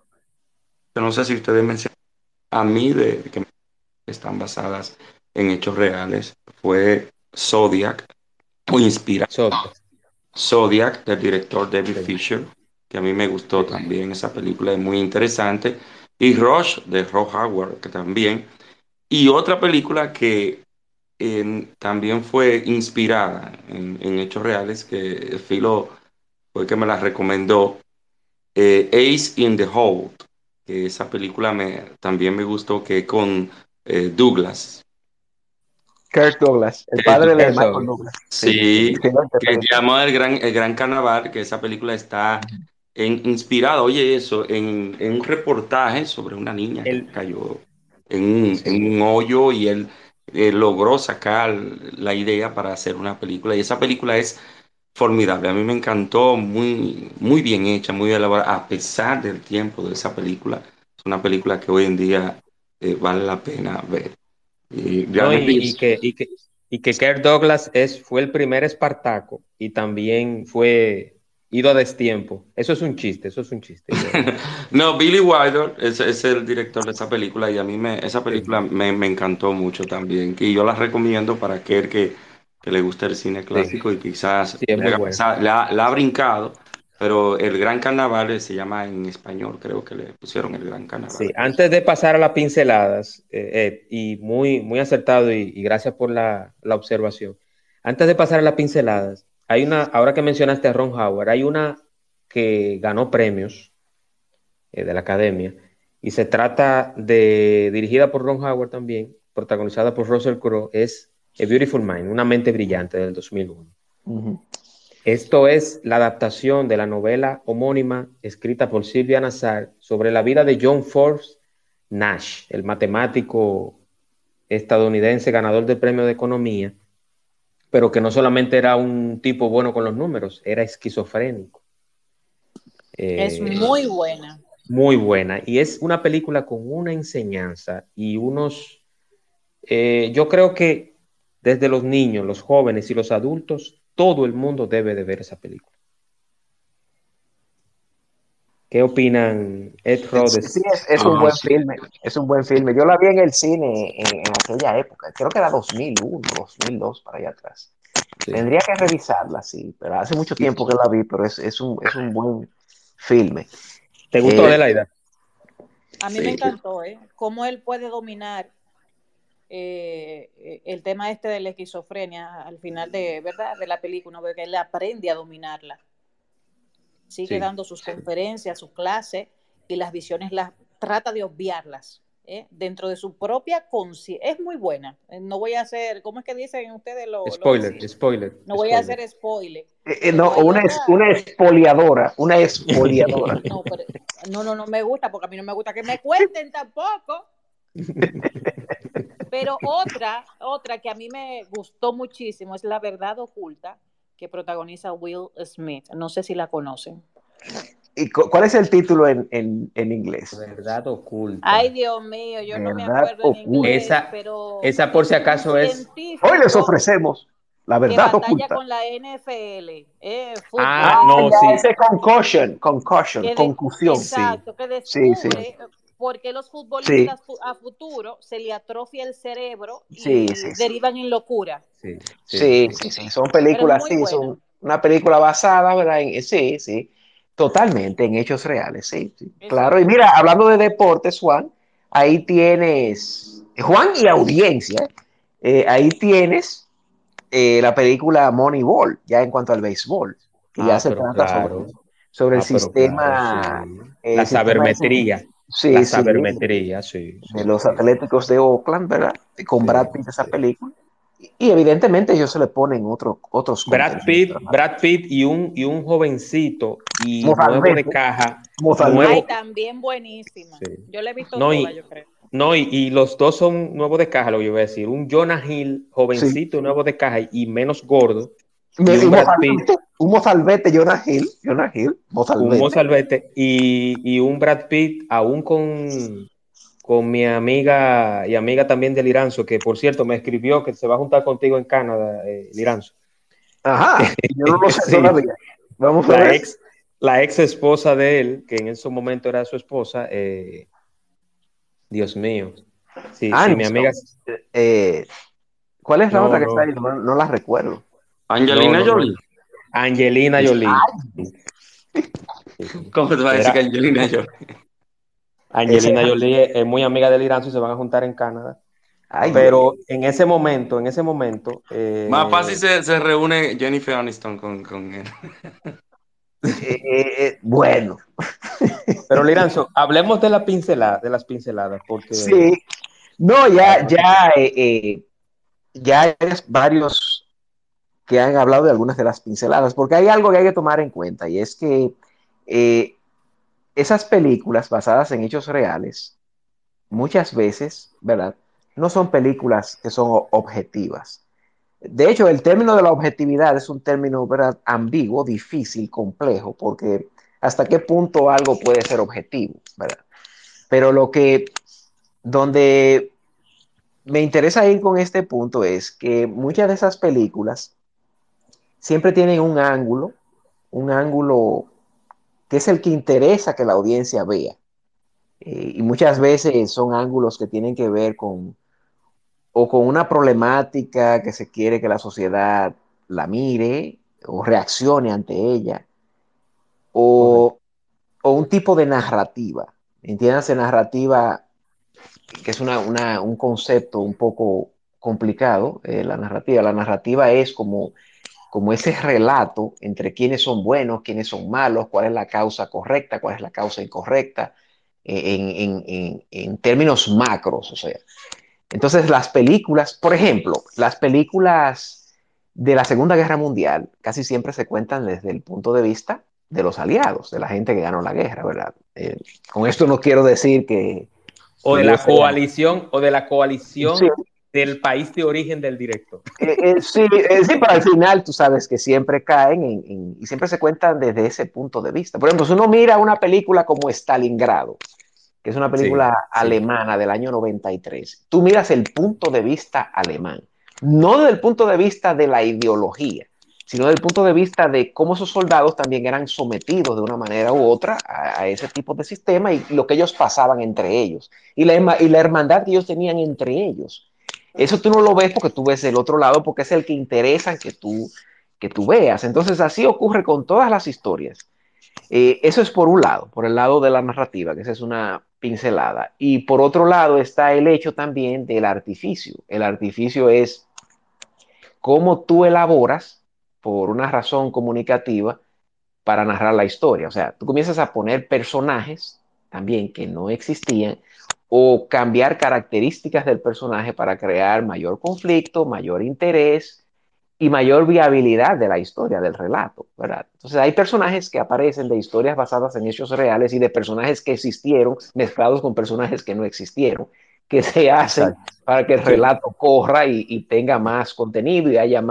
No sé si ustedes mencionan a mí de que están basadas en hechos reales, fue Zodiac, o inspirada Zodiac, Zodiac, del director David sí, Fisher, que a mí me gustó sí. también, esa película es muy interesante, y Rush, de Ron Howard, que también, y otra película que también fue inspirada en hechos reales, que Philo fue que me la recomendó, Ace in the Hole, que esa película también me gustó, que con Douglas. Kirk Douglas, el Que padre de Kirk Michael Douglas, Douglas. Sí, Sí, excelente que se película. llama el Gran Carnaval, que esa película está inspirada, oye eso, en un reportaje sobre una niña que el, cayó sí. en un hoyo y él logró sacar la idea para hacer una película. Y esa película es formidable, a mí me encantó, muy, muy bien hecha, muy elaborada, a pesar del tiempo de esa película. Es una película que hoy en día vale la pena ver. Y No, realmente y que Kirk Douglas fue el primer Espartaco y también fue ido a destiempo. Eso es un chiste, eso es un chiste. No, Billy Wilder es el director de esa película y a mí esa Sí, película me encantó mucho también. Y yo la recomiendo para aquel que le guste el cine sí, clásico y quizás sí, es le muy haga bueno. pensar, la ha brincado, pero el Gran Carnaval se llama en español, creo que le pusieron el Gran Sí, Carnaval. antes de pasar a las pinceladas, y muy, muy acertado y gracias por la observación. Antes de pasar a las pinceladas, hay una, ahora que mencionaste a Ron Howard, hay una que ganó premios de la Academia y se trata de, dirigida por Ron Howard también, protagonizada por Russell Crowe, es A Beautiful Mind, Una mente brillante del 2001. Ujú. Esto es la adaptación de la novela homónima escrita por Sylvia Nazar sobre la vida de John Forbes Nash, el matemático estadounidense ganador del premio de economía, pero que no solamente era un tipo bueno con los números, era esquizofrénico. Es Eh, muy buena. Muy buena. Y es una película con una enseñanza y unos, yo creo que desde los niños, los jóvenes y los adultos, todo el mundo debe de ver esa película. ¿Qué opinan Ed Sí, Rhodes? es un Ah, buen sí. filme, es un buen filme. Yo la vi en el cine en aquella época, creo que era 2001, 2002, para allá atrás. Sí. Tendría que revisarla, sí, pero hace mucho ¿Y tiempo que la vi, pero es un buen filme. te gustó Eh, Adelaida? A mí me Sí. encantó, ¿eh? Cómo él puede dominar el tema este de la esquizofrenia al final de, ¿verdad? De la película, porque él aprende a dominarla. Sigue Sí. dando sus conferencias, sus clases y las visiones las trata de obviarlas. Dentro de su propia conciencia. Es muy buena. No voy a hacer, ¿cómo es que dicen ustedes lo de Spoiler, cine? spoiler, No voy a spoiler. hacer spoiler, no, pero hay otra. una expoliadora, una expoliadora. No, pero, no me gusta porque a mí no me gusta que me cuenten tampoco. Pero otra que a mí me gustó muchísimo es La Verdad Oculta, que protagoniza Will Smith. No sé si la conocen. ¿Y cuál es el título en La inglés? verdad Ay, oculta. Dios mío, yo no me Verdad acuerdo en oculta. inglés, Esa, pero esa por si es un acaso es. Hoy les científico ofrecemos la que verdad batalla oculta. con la NFL, Ah, fútbol, Ah, no, ya, sí. ese concussion, concusión. Sí, exacto, que Sí, sí, descubre por qué los sí, futbolistas a futuro se le atrofia el cerebro sí, sí, y sí. derivan en locura. sí, sí, Sí, sí. sí, sí, son Pero es películas, muy sí, buena. son una película basada, ¿verdad? Sí, sí, totalmente en hechos reales, sí, sí, claro. Y Exacto. mira, hablando de deportes, Juan, ahí tienes, Juan y audiencia, ahí tienes la película Moneyball, ya en cuanto al béisbol, que ya Ah, se pero trata claro. sobre Ah, pero claro, sí. La el sistema sabermetría. La sí, sí, sabermetría, sí, de sí, los sí. Atléticos de Oakland, ¿verdad? Con Sí, Brad Pitt esa sí. película. Y evidentemente ellos se le ponen otros contenidos. Brad Pitt y un jovencito y nuevo de Mozalbete, caja, Ay, Mozalbete. nuevo, también buenísima. sí. Yo la he visto No, toda, yo creo. no, y los dos son nuevos de caja, lo que yo voy a decir. Un Jonah Hill, Sí, jovencito, nuevo de caja y menos gordo, y un Brad Pitt, un mozalbete, Jonah Hill, un mozalbete. Mozalbete y un Brad Pitt, aún con mi amiga y amiga también de Liranzo, que por cierto me escribió que se va a juntar contigo en Canadá, Liranzo. Ajá, yo no lo sé Sí, todavía. Vamos a la ver. ex, la ex esposa de él, que en ese momento era su esposa, Dios mío. Sí, sí, mi Aniston. amiga. ¿Cuál es la No, otra que está no, ahí? No, no la recuerdo. no, Angelina no, no. Jolie. Angelina Jolie. Sí, sí. ¿Cómo te vas a decir que Era, Angelina Jolie? Ese, Angelina Jolie es muy amiga de Liranzo y se van a juntar en Canadá. ay, Pero en ese momento, Más fácil se reúne Jennifer Aniston con él. bueno, pero Liranzo, hablemos de de las pinceladas, porque sí. No, para no quitar- ya hay varios que han hablado de algunas de las pinceladas, porque hay algo que hay que tomar en cuenta y es que eh, esas películas basadas en hechos reales, muchas veces, ¿verdad? No son películas que son objetivas. De hecho, el término de la objetividad es un término, ¿verdad?, ambiguo, difícil, complejo, porque hasta qué punto algo puede ser objetivo, ¿verdad? Pero donde me interesa ir con este punto es que muchas de esas películas siempre tienen un ángulo que es el que interesa que la audiencia vea. Y muchas veces son ángulos que tienen que ver con una problemática que se quiere que la sociedad la mire o reaccione ante ella, Correcto. o, o un tipo de narrativa. Entiéndase narrativa, que es un concepto un poco complicado, la narrativa. La narrativa es como ese relato entre quiénes son buenos, quiénes son malos, cuál es la causa correcta, cuál es la causa incorrecta, en términos macros, o sea. Entonces, las películas, por ejemplo, las películas de la Segunda Guerra Mundial casi siempre se cuentan desde el punto de vista de los aliados, de la gente que ganó la guerra, ¿verdad? Con esto no quiero decir que yo sea... O de la Sí, coalición del país de origen del director. sí, sí, pero al final tú sabes que siempre caen y siempre se cuentan desde ese punto de vista. Por ejemplo, si uno mira una película como Stalingrado, que es una Sí, película sí. alemana del año 93, tú miras el punto de vista alemán, no desde el punto de vista de la ideología, sino desde el punto de vista de cómo esos soldados también eran sometidos de una manera u otra a ese tipo de sistema y lo que ellos pasaban entre ellos y la hermandad que ellos tenían entre ellos. Eso tú no lo ves porque tú ves el otro lado, porque es el que interesa que tú veas. Entonces así ocurre con todas las historias. Eso es por un lado, por el lado de la narrativa, que esa es una pincelada. Y por otro lado está el hecho también del artificio. El artificio es cómo tú elaboras, por una razón comunicativa, para narrar la historia. O sea, tú comienzas a poner personajes también que no existían o cambiar características del personaje para crear mayor conflicto, mayor interés y mayor viabilidad de la historia, del relato, ¿verdad? Entonces hay personajes que aparecen de historias basadas en hechos reales y de personajes que existieron mezclados con personajes que no existieron, que se hacen Exacto. para que el Sí. relato corra y tenga más contenido y haya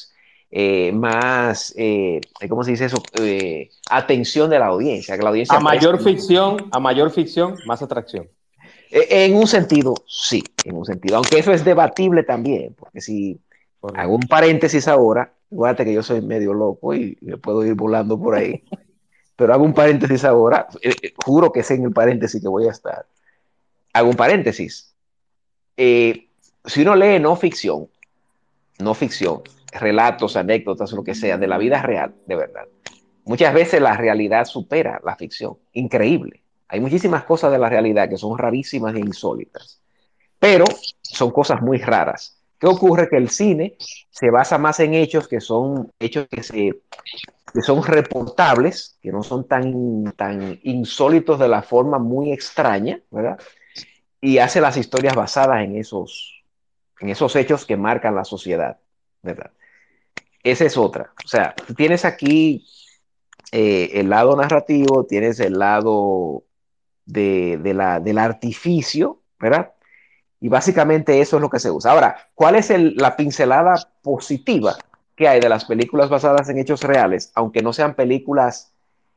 ¿cómo se dice eso? Atención de la audiencia, que la audiencia preste. A mayor ficción, más atracción. En un sentido, sí, en un sentido, aunque eso es debatible también, porque si hago un Correcto. paréntesis ahora, fíjate que yo soy medio loco y me puedo ir volando por ahí, pero hago un paréntesis ahora, juro que es en el paréntesis que voy a estar. Hago un paréntesis. Eh, si uno lee no ficción, relatos, anécdotas, lo que sea, de la vida real, de verdad, muchas veces la realidad supera la ficción. Increíble. Hay muchísimas cosas de la realidad que son rarísimas e insólitas, pero son cosas muy raras. ¿Qué ocurre? Que el cine se basa más en hechos que son hechos que son reportables, que no son tan insólitos de la forma muy extraña, ¿verdad? Y hace las historias basadas en esos hechos que marcan la sociedad, ¿verdad? Esa es otra. O sea, tienes aquí el lado narrativo, tienes el lado del artificio, ¿verdad? Y básicamente eso es lo que se usa. Ahora, ¿cuál es la pincelada positiva que hay de las películas basadas en hechos reales, aunque no sean películas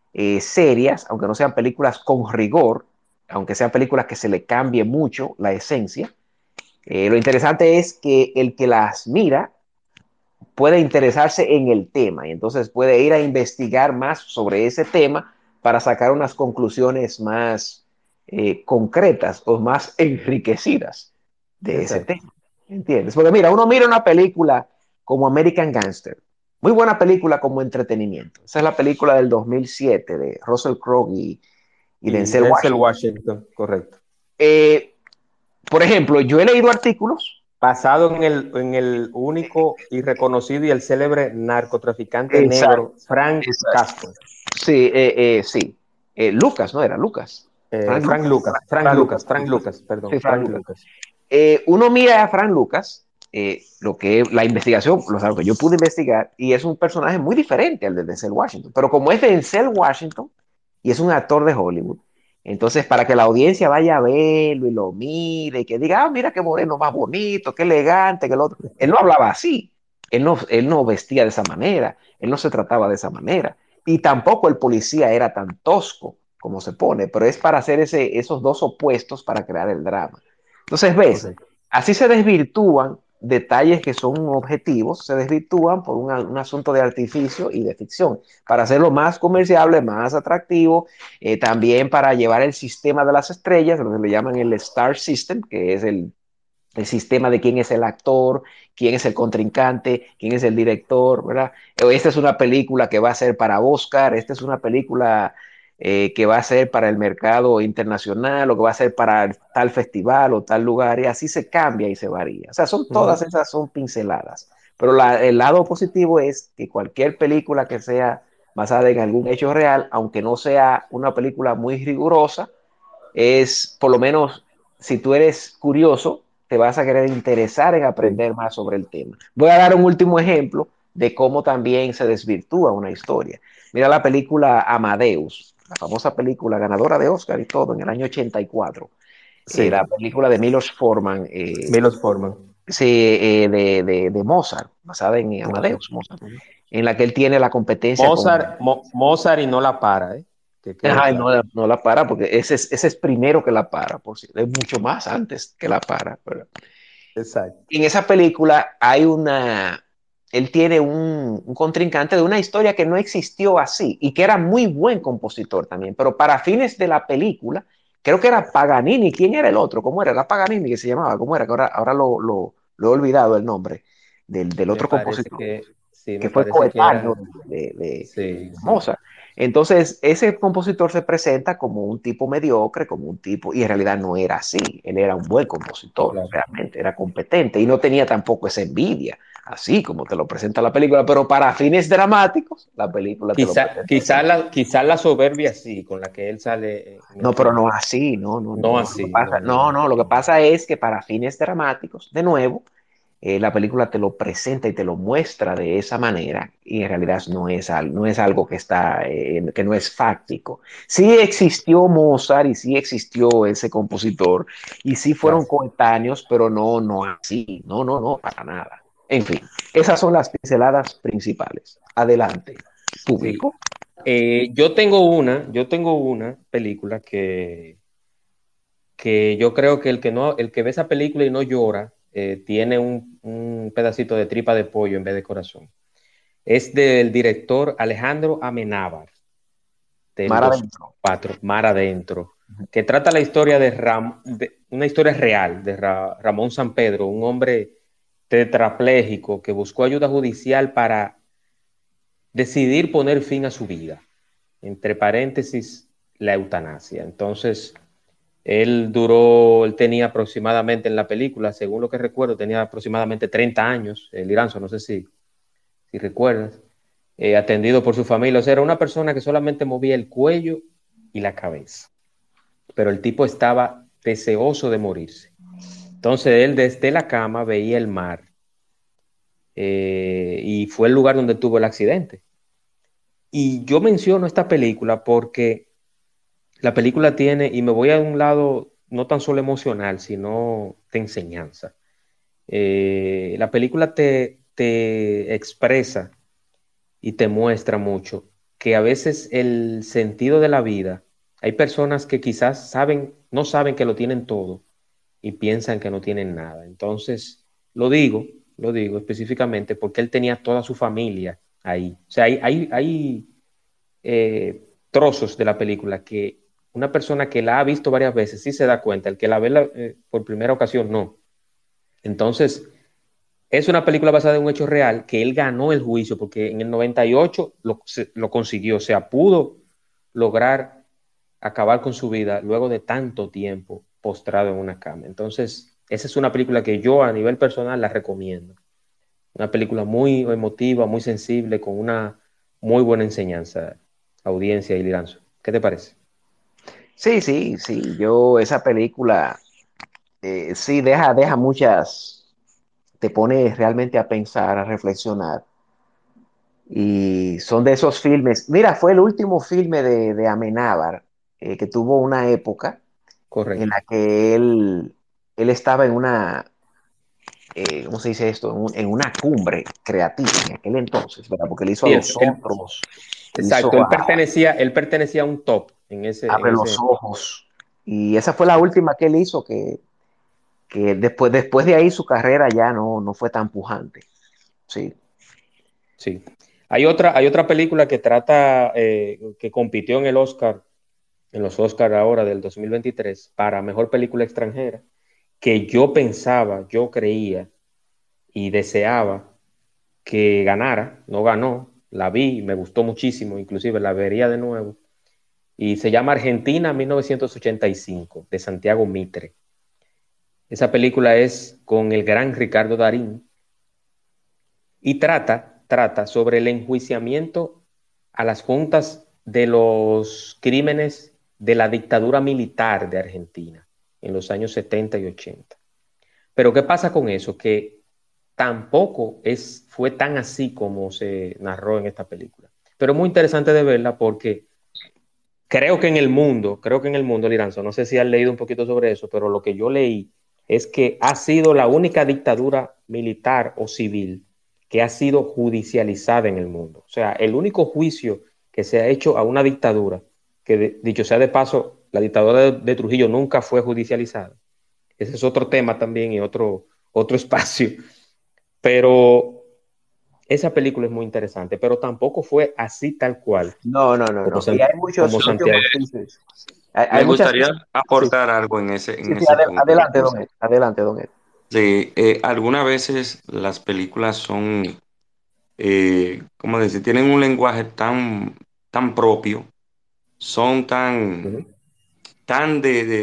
serias, aunque no sean películas con rigor, aunque sean películas que se le cambie mucho la esencia, lo interesante es que el que las mira puede interesarse en el tema y entonces puede ir a investigar más sobre ese tema para sacar unas conclusiones más concretas o más enriquecidas de ese Exacto. tema. ¿Entiendes? Porque mira, uno mira una película como American Gangster, muy buena película como entretenimiento. Esa es la película del 2007 de Russell Crowe y Y Denzel Denzel Washington. Washington, correcto. Eh, por ejemplo, yo he leído artículos. Basado en el único y reconocido y el célebre narcotraficante Exacto, negro Frank exacto. Castle. Sí, sí. Lucas, ¿no era? Lucas. Frank Frank Lucas. Lucas, Frank Frank Lucas, Lucas. Frank Lucas, Sí, perdón, Frank Frank Lucas. Lucas. Uno mira a Frank Lucas, lo que es la investigación, lo que yo pude investigar, y es un personaje muy diferente al de Denzel Washington. Pero como es Denzel Washington y es un actor de Hollywood, entonces para que la audiencia vaya a verlo y lo mire y que diga, ah, mira qué moreno más bonito, qué elegante, que el otro. Él no hablaba así, él no vestía de esa manera, él no se trataba de esa manera. Y tampoco el policía era tan tosco como se pone, pero es para hacer esos dos opuestos para crear el drama. Entonces, ves, Correcto. así se desvirtúan detalles que son objetivos, se desvirtúan por un asunto de artificio y de ficción, para hacerlo más comerciable, más atractivo, también para llevar el sistema de las estrellas, lo que le llaman el Star System, que es el sistema de quién es el actor, quién es el contrincante, quién es el director, ¿verdad? Esta es una película que va a ser para Oscar, esta es una película que va a ser para el mercado internacional o que va a ser para tal festival o tal lugar, y así se cambia y se varía. O sea, son todas Ujú. esas son pinceladas. Pero el lado positivo es que cualquier película que sea basada en algún hecho real, aunque no sea una película muy rigurosa, es por lo menos, si tú eres curioso, te vas a querer interesar en Sí, aprender más sobre el tema. Voy a dar un último ejemplo de cómo también se desvirtúa una historia. Mira la película Amadeus, la famosa película ganadora de Oscar y todo en el año 84. La sí, película de Milos Forman, Milos Forman. sí, de Mozart, basada en Mozart. Amadeus, Mozart, Ujú. en la que él tiene la competencia con... Mozart y no la para, ¿eh? Que quede Ay, no, claro. no la para, porque ese es primero que la para, por si es mucho más antes que la para. Pero Exacto. en esa película hay él tiene un contrincante de una historia que no existió así y que era muy buen compositor también, pero para fines de la película, creo que era Paganini. ¿Quién era el otro? ¿Cómo era? Era Paganini que se llamaba, ¿cómo era? Que ahora lo he olvidado el nombre del Me otro parece compositor que, sí, que me fue parece que coetáneo era, de sí, sí. Mozart. Entonces, ese compositor se presenta como un tipo mediocre, como un tipo, y en realidad no era así. Él era un buen compositor, Claro. realmente, era competente y no tenía tampoco esa envidia, así como te lo presenta la película, pero para fines dramáticos, la película te lo presenta así. Quizá la soberbia sí, con la que él sale en No, el pero film. no así, no, no, no, No no. Lo que así, pasa, no, no, no, no. no, lo que pasa es que para fines dramáticos, de nuevo, la película te lo presenta y te lo muestra de esa manera y en realidad no es algo que está, que no es fáctico. Sí existió Mozart y sí existió ese compositor y sí fueron Claro. coetáneos, pero no así, no, para nada. En fin, esas son las pinceladas principales. Adelante, Sí. público. Yo tengo una película que yo creo que el que ve esa película y no llora, tiene un pedacito de tripa de pollo en vez de corazón. Es del director Alejandro Amenábar, del Mar dos mil adentro. cuatro Mar Adentro, que trata la historia de una historia real de Ramón San Pedro, un hombre tetrapléjico que buscó ayuda judicial para decidir poner fin a su vida, entre paréntesis, la eutanasia. Entonces, él tenía aproximadamente en la película, según lo que recuerdo, tenía aproximadamente 30 años, el Iranzo, no sé si recuerdas, atendido por su familia. O sea, era una persona que solamente movía el cuello y la cabeza, pero el tipo estaba deseoso de morirse. Entonces, él desde la cama veía el mar y fue el lugar donde tuvo el accidente. Y yo menciono esta película porque la película tiene, y me voy a un lado no tan solo emocional, sino de enseñanza. La película te expresa y te muestra mucho que a veces el sentido de la vida, hay personas que quizás no saben que lo tienen todo y piensan que no tienen nada. Entonces, lo digo, lo digo específicamente porque él tenía toda su familia ahí. O sea, hay trozos de la película que una persona que la ha visto varias veces sí se da cuenta, el que la ve por primera ocasión no. Entonces, es una película basada en un hecho real que él ganó el juicio porque en el 98 lo consiguió, o sea, pudo lograr acabar con su vida luego de tanto tiempo postrado en una cama. Entonces, esa es una película que yo a nivel personal la recomiendo. Una película muy emotiva, muy sensible, con una muy buena enseñanza, audiencia y Liranzo. ¿Qué te parece? Sí, sí, sí. Yo, esa película, sí, deja muchas, te pone realmente a pensar, a reflexionar. Y son de esos filmes. Mira, fue el último filme de Amenábar, que tuvo una época en Correcto. la que él estaba en una, ¿cómo se dice esto? En una cumbre creativa en aquel entonces, ¿verdad? Porque él hizo a Sí, los otros, exacto, hizo él pertenecía a un top en Abre los ese. ojos. Y esa fue la Sí, última que él hizo, que después de ahí su carrera ya no fue tan pujante. Sí. sí. Hay otra película que trata, que compitió en el Oscar, en los Oscar ahora del 2023 para mejor película extranjera, que yo pensaba, yo creía y deseaba que ganara, no ganó, la vi, me gustó muchísimo, inclusive la vería de nuevo, y se llama Argentina 1985, de Santiago Mitre. Esa película es con el gran Ricardo Darín y trata sobre el enjuiciamiento a las juntas de los crímenes de la dictadura militar de Argentina en los años 70 y 80. Pero ¿qué pasa con eso? Que tampoco fue tan así como se narró en esta película. Pero es muy interesante de verla porque creo que en el mundo, Liranzo, no sé si has leído un poquito sobre eso, pero lo que yo leí es que ha sido la única dictadura militar o civil que ha sido judicializada en el mundo. O sea, el único juicio que se ha hecho a una dictadura, que dicho sea de paso, la dictadura de Trujillo nunca fue judicializada. Ese es otro tema también y otro espacio. Pero esa película es muy interesante, pero tampoco fue así tal cual como, No. Y hay muchos, como lo que Santiago. usted dice, hay Me muchas gustaría cosas. Sí, aportar algo sí, en sí, ese punto. adelante, don Ed, adelante, don Ed. Sí, algunas veces las películas son, ¿cómo decir? Tienen un lenguaje tan propio, son Ujú. tan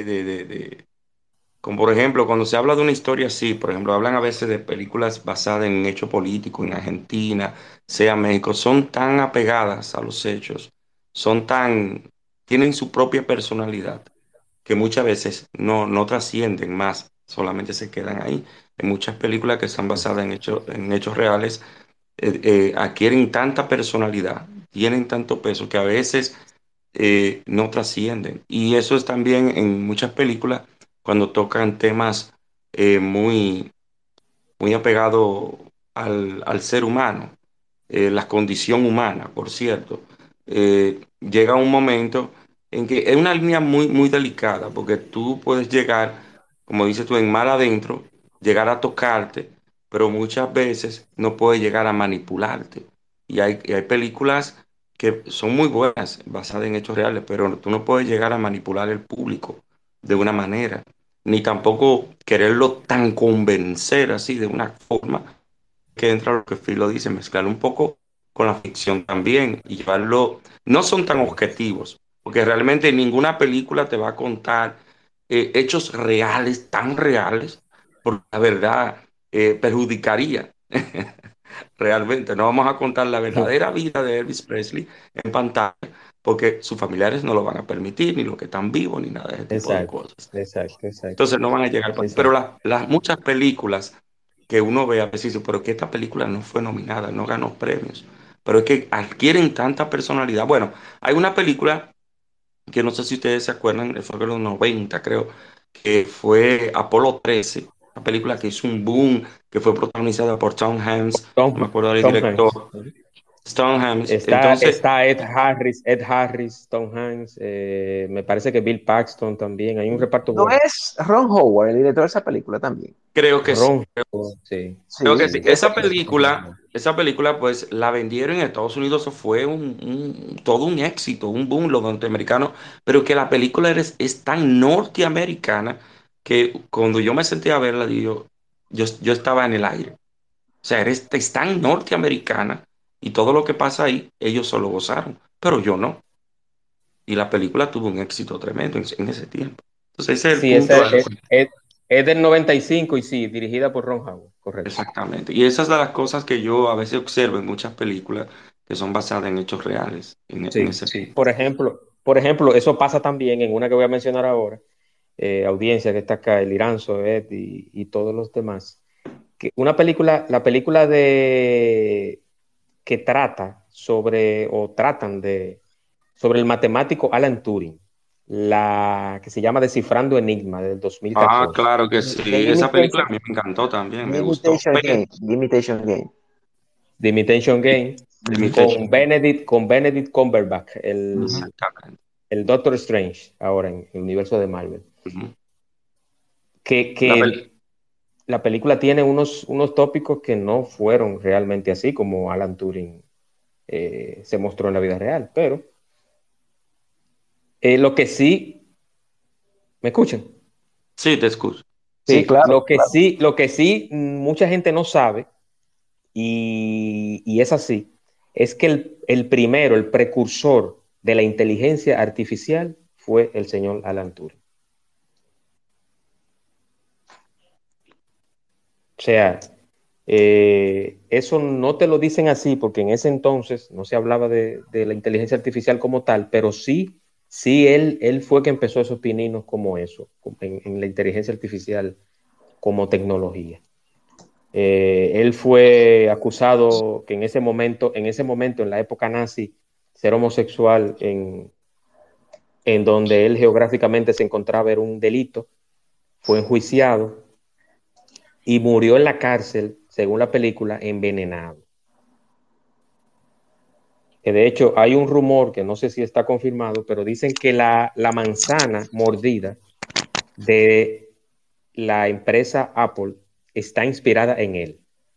como por ejemplo, cuando se habla de una historia así, por ejemplo, hablan a veces de películas basadas en hechos políticos en Argentina, sea México, son tan apegadas a los hechos, tienen su propia personalidad, que muchas veces no trascienden más, solamente se quedan ahí. En muchas películas que están basadas en hechos reales, adquieren tanta personalidad, tienen tanto peso que a veces no trascienden. Y eso es también en muchas películas cuando tocan temas muy, muy apegados al ser humano, la condición humana, por cierto. Llega un momento en que es una línea muy delicada, porque tú puedes llegar, como dices tú, en mar adentro, llegar a tocarte, pero muchas veces no puedes llegar a manipularte. Y hay películas que son muy buenas, basadas en hechos reales, pero tú no puedes llegar a manipular el público de una manera, ni tampoco quererlo tan convencer así de una forma que entra lo que Phil lo dice, mezclar un poco con la ficción también y llevarlo, no son tan Correcto. objetivos, porque realmente ninguna película te va a contar hechos reales, tan reales, porque la verdad perjudicaría. Realmente, no vamos a contar la verdadera vida de Elvis Presley en pantalla, porque sus familiares no lo van a permitir, ni los que están vivos, ni nada de ese tipo de Exacto, cosas. exacto, exacto, Entonces no van a llegar. Pero exacto. las muchas películas que uno ve a veces dice, pero que esta película no fue nominada, no ganó premios. Pero es que adquieren tanta personalidad. Bueno, hay una película que no sé si ustedes se acuerdan, fue de los 90 creo, que fue Apolo 13, una película que hizo un boom, que fue protagonizada por Tom Hanks, no me Tom, acuerdo del Tom Hanks. director, Tom Hanks. Está, Entonces, está Ed Harris, Tom Hanks, me parece que Bill Paxton también. Hay un reparto No bueno. es Ron Howard, el director de esa película también. creo que sí. Ron, sí. Creo que Sí, sí. Sí. Esa película, pues la vendieron en Estados Unidos, eso fue todo un éxito, un boom los norteamericanos, pero que la película es tan norteamericana que cuando yo me senté a verla, digo, yo estaba en el aire. O sea, es tan norteamericana y todo lo que pasa ahí, ellos solo gozaron, pero yo no. Y la película tuvo un éxito tremendo en ese tiempo. Entonces ese es el Sí, punto esa de es del 95 y sí, dirigida por Ron Howard, correcto. exactamente. Y esas son las cosas que yo a veces observo en muchas películas que son basadas en hechos reales, en Sí, ese sí. punto. Por ejemplo, eso pasa también en una que voy a mencionar ahora, audiencia que está acá, el Iranzo, Ed y todos los demás. Que una película, la película que trata sobre, o tratan de, sobre el matemático Alan Turing, la que se llama Descifrando Enigma del Ah, 2014. claro que The sí. Esa película Imitation, a mí me encantó también, The me gustó. Imitation Game, The Imitation Game. The Imitation Game, The Ujú. Imitation. con Benedict Cumberbatch, el, Exactamente. el Doctor Strange, ahora en el universo de Marvel. Ujú. Que, La que pel- la película tiene unos tópicos que no fueron realmente así, como Alan Turing se mostró en la vida real. Pero lo que sí, ¿me escuchan? sí, te escucho. Sí, Sí, claro, lo que sí mucha gente no sabe, y es así, es que el primero, el precursor de la inteligencia artificial fue el señor Alan Turing. O sea, eso no te lo dicen así porque en ese entonces no se hablaba de la inteligencia artificial como tal, pero sí, él fue que empezó esos pininos como eso, en la inteligencia artificial como tecnología. Él fue acusado que en la época nazi, ser homosexual en donde él geográficamente se encontraba era un delito, fue enjuiciado y murió en la cárcel, según la película, envenenado. Que de hecho hay un rumor que no sé si está confirmado, pero dicen que la manzana mordida de la empresa Apple está inspirada en él.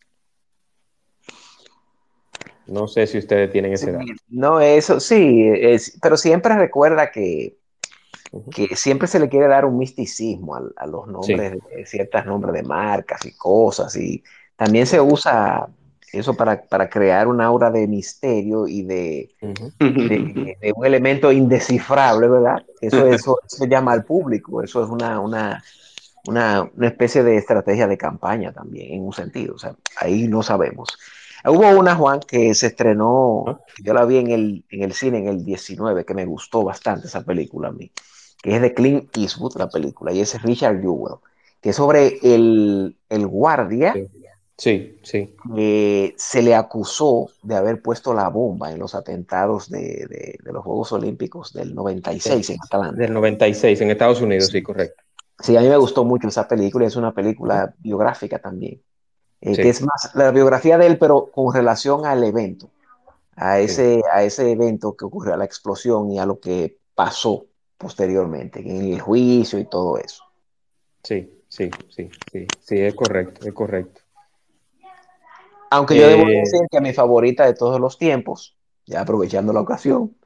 No sé si ustedes tienen sí. ese dato. No, eso sí, pero siempre recuerda Ujú. que siempre se le quiere dar un misticismo a los Sí. nombres, ciertos nombres de marcas y cosas, y también se Sí. usa eso para crear una aura de misterio y Ujú. de un elemento indescifrable, ¿verdad? Eso llama al público, eso es una especie de estrategia de campaña también, en un sentido, o sea, ahí no sabemos. Hubo una, Juan, que se estrenó, Ah, yo la vi en el cine en el 19, que me gustó bastante esa película a mí, que es de Clint Eastwood, la película, y es Richard Jewell, que es sobre el guardia sí. Sí, sí. que se le acusó de haber puesto la bomba en los atentados de los Juegos Olímpicos del 96 en Del Atlanta. 96 en Estados Unidos, sí, Sí. correcto. Sí, a mí me gustó mucho esa película, es una Ujú. película biográfica también, que es Sí, más la biografía de él, pero con relación al evento, a sí, ese evento que ocurrió, a la explosión y a lo que pasó posteriormente, en el juicio y todo eso. sí, sí, sí, sí, sí, es correcto, es correcto. Aunque yo debo Eh, decir que mi favorita de todos los tiempos, ya aprovechando la ocasión,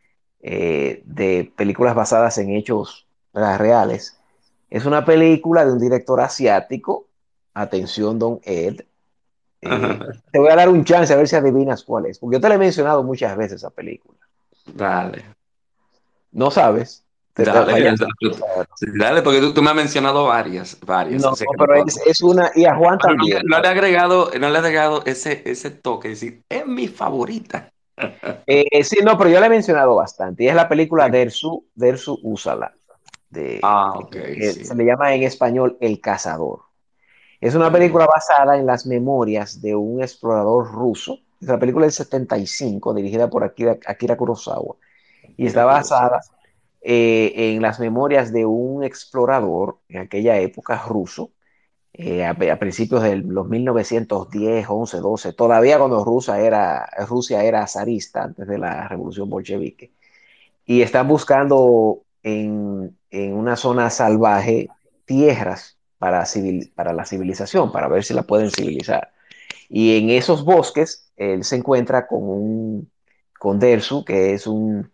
de películas basadas en hechos, ¿verdad?, reales, es una película de un director asiático. Atención, Don Ed. Te voy a dar un chance a ver si adivinas cuál es, porque yo te la he mencionado muchas veces esa película. Dale, ¿No sabes? Te dale, fallaste. sí, dale, porque tú me has mencionado varias, No, así que no pero puedo. es una, y a Juan Pero no, también. no le he agregado ese toque, decir, es mi favorita. Sí, no, pero yo la he mencionado bastante. Y es la película Dersu Úsala, Ah, ok, que sí. se le llama en español El Cazador. Es una película basada en las memorias de un explorador ruso. La película es del 75, dirigida por Akira Kurosawa. Y Mira, está curioso. basada en las memorias de un explorador en aquella época ruso a principios de los 1910, 11, 12, todavía cuando Rusia era zarista antes de la revolución bolchevique. Y están buscando en una zona salvaje tierras para la civilización, para ver si la pueden civilizar. Y en esos bosques él se encuentra con Dersu, que es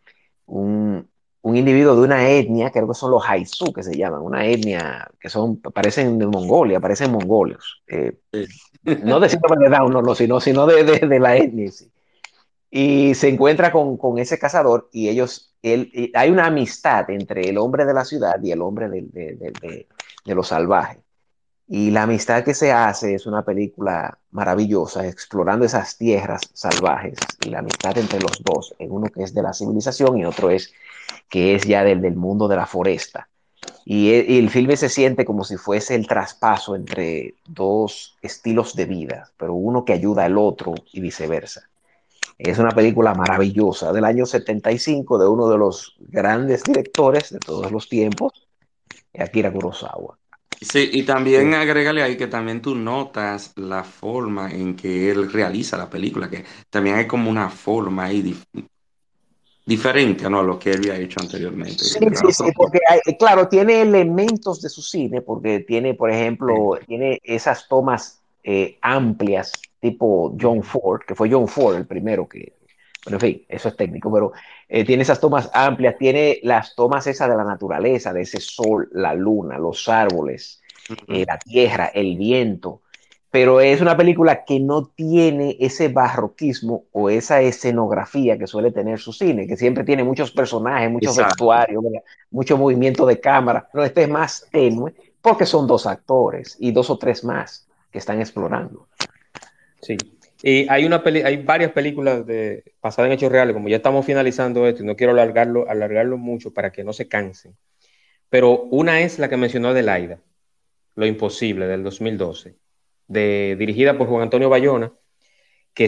un individuo de una etnia, creo que son los Haizu que se llaman, una etnia que parecen de Mongolia, parecen mongoles. Sí. No de síndrome de Down, no, sino de la etnia. Sí. Y se encuentra con ese cazador y hay una amistad entre el hombre de la ciudad y el hombre de lo salvaje. Y la amistad que se hace es una película maravillosa, explorando esas tierras salvajes y la amistad entre los dos, en uno que es de la civilización y otro que es ya del mundo de la foresta. Y el filme se siente como si fuese el traspaso entre dos estilos de vida, pero uno que ayuda al otro y viceversa. Es una película maravillosa del año 75 de uno de los grandes directores de todos los tiempos, Akira Kurosawa. Sí, y también agrégale ahí que también tú notas la forma en que él realiza la película, que también hay como una forma ahí diferente, ¿no? A lo que él había hecho anteriormente. Sí, Le da sí, sí, otro porque claro, tiene elementos de su cine, porque tiene, por ejemplo, tiene esas tomas amplias, tipo John Ford, que fue John Ford el primero bueno, en fin, eso es técnico, pero tiene esas tomas amplias, tiene las tomas esas de la naturaleza, de ese sol, la luna, los árboles, ujú. la tierra, el viento, pero es una película que no tiene ese barroquismo o esa escenografía que suele tener su cine, que siempre tiene muchos personajes, muchos Exacto. vestuarios, mucho movimiento de cámara, pero este es más tenue porque son dos actores y dos o tres más que están explorando. Sí. Y hay varias películas basadas en hechos reales, como ya estamos finalizando esto y no quiero alargarlo mucho para que no se cansen. Pero una es la que mencionó Adelaida, Lo Imposible, del 2012, dirigida por Juan Antonio Bayona, que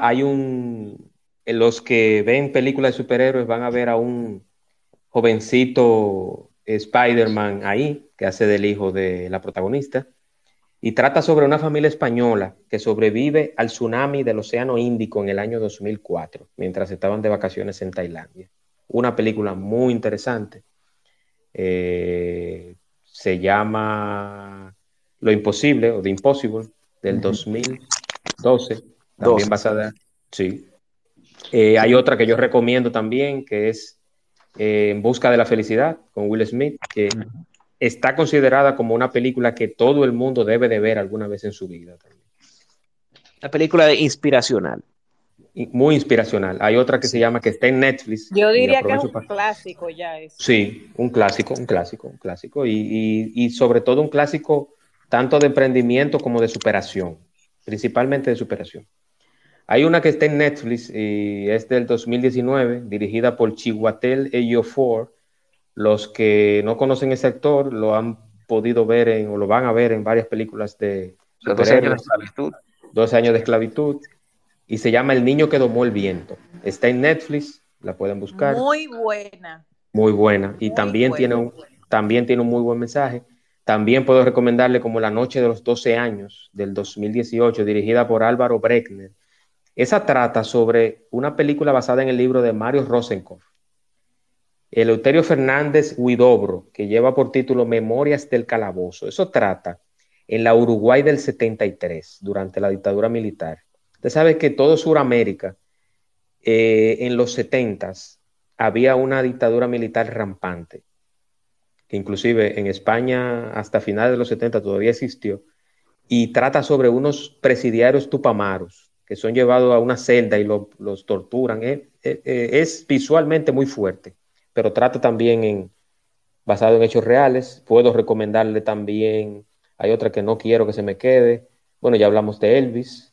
los que ven películas de superhéroes van a ver a un jovencito Spider-Man ahí, que hace del hijo de la protagonista, y trata sobre una familia española que sobrevive al tsunami del Océano Índico en el año 2004, mientras estaban de vacaciones en Tailandia. Una película muy interesante. Se llama Lo Imposible o The Impossible del 2012, Dos. también basada, sí. Hay Sí. otra que yo recomiendo también, que es En Busca de la Felicidad, con Will Smith, que está considerada como una película que todo el mundo debe de ver alguna vez en su vida también. Una película inspiracional. Y muy inspiracional. Hay otra que se Sí. llama, que está en Netflix, Yo y diría que es aprovecho un para... clásico ya eso. Sí, un clásico, un clásico, un clásico. Y sobre todo un clásico tanto de emprendimiento como de superación, principalmente de superación. Hay una que está en Netflix y es del 2019, dirigida por Chiwetel Ejiofor. Los que no conocen ese actor lo han podido ver o lo van a ver en varias películas de Los 12 años de superhéroes, esclavitud. 12 años de esclavitud, y se llama El niño que domó el viento. Está en Netflix, la pueden buscar, Muy buena, muy buena, y muy buena. también tiene un muy buen mensaje. También puedo recomendarle como La noche de los 12 años, del 2018, dirigida por Álvaro Breckner. Esa trata sobre una película basada en el libro de Mario Rosenkopf, Eleuterio Fernández Huidobro, que lleva por título Memorias del Calabozo. Eso trata en la Uruguay del 73, durante la dictadura militar. Usted sabe que todo Sudamérica, en los 70s, había una dictadura militar rampante, que inclusive en España hasta finales de los 70 todavía existió, y trata sobre unos presidiarios tupamaros que son llevados a una celda y los torturan. Es visualmente muy fuerte, pero trata también basado en hechos reales. Puedo recomendarle también, hay otra que no quiero que se me quede. Bueno, ya hablamos de Elvis.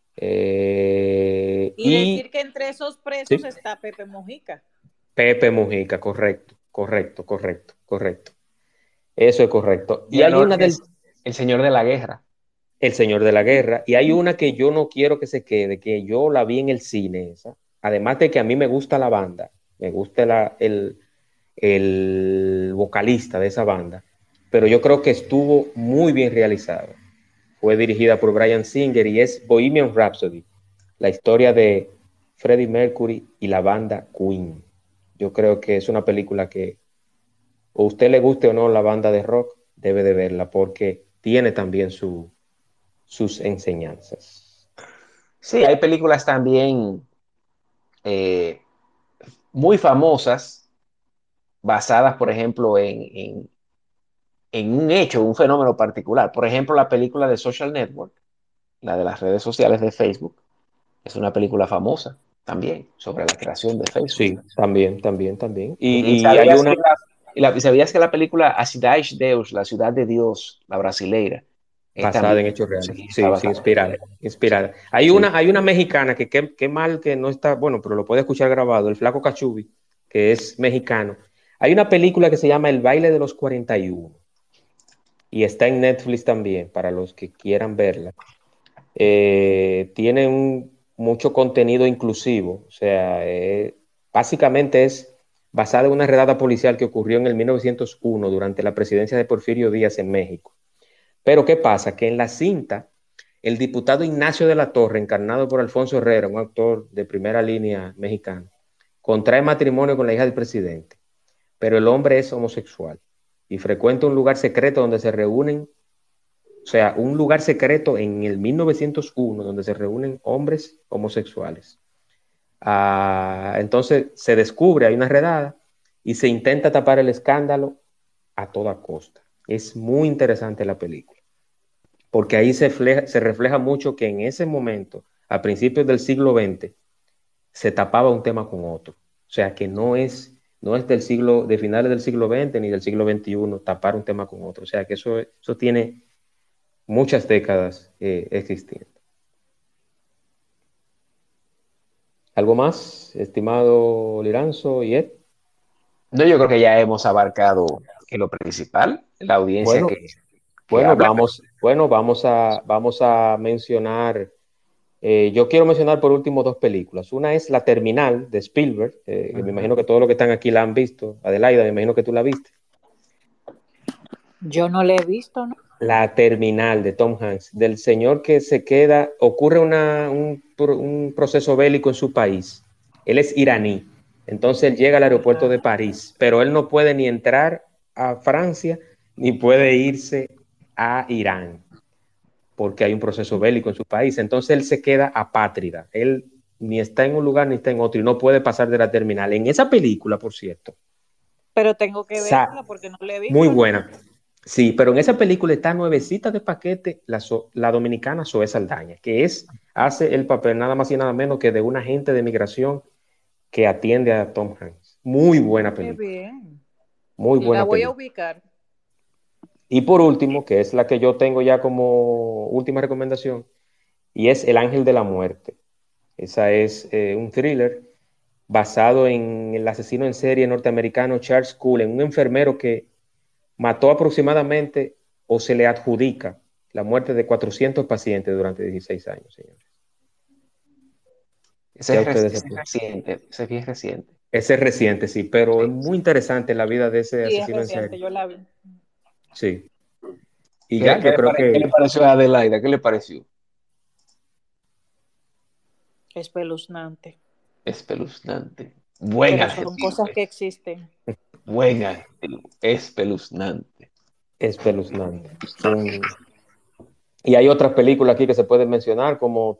Y Y decir que entre esos presos sí, está Pepe Mujica. Pepe Mujica, correcto, correcto, correcto, correcto. Eso es correcto. Y hay Dianor, una que del es el señor de la guerra. El Señor de la Guerra. Y hay una que yo no quiero que se quede, que yo la vi en el cine, esa. Además de que a mí me gusta la banda, me gusta el vocalista de esa banda, pero yo creo que estuvo muy bien realizada. Fue dirigida por Bryan Singer y es Bohemian Rhapsody, la historia de Freddie Mercury y la banda Queen. Yo creo que es una película que, o usted le guste o no la banda de rock, debe de verla porque tiene también sus enseñanzas. Sí, hay películas también eh, muy famosas, basadas, por ejemplo, en un hecho, un fenómeno particular. Por ejemplo, la película de Social Network, la de las redes sociales de Facebook, es una película famosa también sobre la creación de Facebook. Sí, también. ¿Y Y hay una sabías que la película A Cidade de Deus, la ciudad de Dios, la brasileira, es basada también, en hechos reales. sí, está Sí, sí, basada en hechos reales. inspirada. Sí. Hay una mexicana que qué mal que no está, bueno, pero lo puede escuchar grabado, el Flaco Cachubi, que es mexicano. Hay una película que se llama El baile de los 41 y está en Netflix también para los que quieran verla. Tiene mucho contenido inclusivo, o sea, básicamente es basada en una redada policial que ocurrió en el 1901 durante la presidencia de Porfirio Díaz en México. Pero ¿qué pasa? Que en la cinta, el diputado Ignacio de la Torre, encarnado por Alfonso Herrera, un actor de primera línea mexicano, contrae matrimonio con la hija del presidente, pero el hombre es homosexual y frecuenta un lugar secreto donde se reúnen, o sea, un lugar secreto en el 1901 donde se reúnen hombres homosexuales. Entonces se descubre, hay una redada y se intenta tapar el escándalo a toda costa. Es muy interesante la película porque ahí se refleja mucho que en ese momento, a principios del siglo XX, se tapaba un tema con otro. O sea, que no es de finales del siglo XX ni del siglo XXI tapar un tema con otro. O sea, que eso tiene muchas décadas existiendo. ¿Algo más, estimado Liranzo y Ed? No, yo creo que ya hemos abarcado lo principal, la audiencia Bueno, que habla. vamos a mencionar. Yo quiero mencionar por último dos películas. Una es La Terminal de Spielberg, que me imagino que todos los que están aquí la han visto. Adelaida, me imagino que tú la viste. Yo no le he visto, ¿no? La Terminal de Tom Hanks, del señor que se queda, ocurre un proceso bélico en su país. Él es iraní, entonces él llega al aeropuerto de París, pero él no puede ni entrar a Francia ni puede irse a Irán, porque hay un proceso bélico en su país. Entonces él se queda apátrida. Él ni está en un lugar ni está en otro y no puede pasar de la terminal. En esa película, por cierto, Pero tengo que verla porque no la he muy visto. buena. Sí, pero en esa película está nuevecita de paquete la dominicana Zoe Saldaña, que hace el papel nada más y nada menos que de un agente de migración que atiende a Tom Hanks. Muy buena Qué película. bien. Muy La buena voy a película. ubicar. Y por último, que es la que yo tengo ya como última recomendación, y es El Ángel de la Muerte. Esa es un thriller basado en el asesino en serie norteamericano Charles Cullen, un enfermero que mató aproximadamente o se le adjudica la muerte de 400 pacientes durante 16 años, señores. Ese Ya es, ustedes ese es reciente, ese es bien reciente. ese es reciente, sí, pero es Sí, muy interesante la vida de ese Sí, es asesino en reciente, serie. yo la vi. Sí. Y ya, yo creo ¿Qué le que, pareció a Adelaida? ¿Qué le pareció? Espeluznante. Espeluznante. Pero son cosas que existen. Buen adjetivo. Espeluznante. espeluznante. Y hay otras películas aquí que se pueden mencionar, como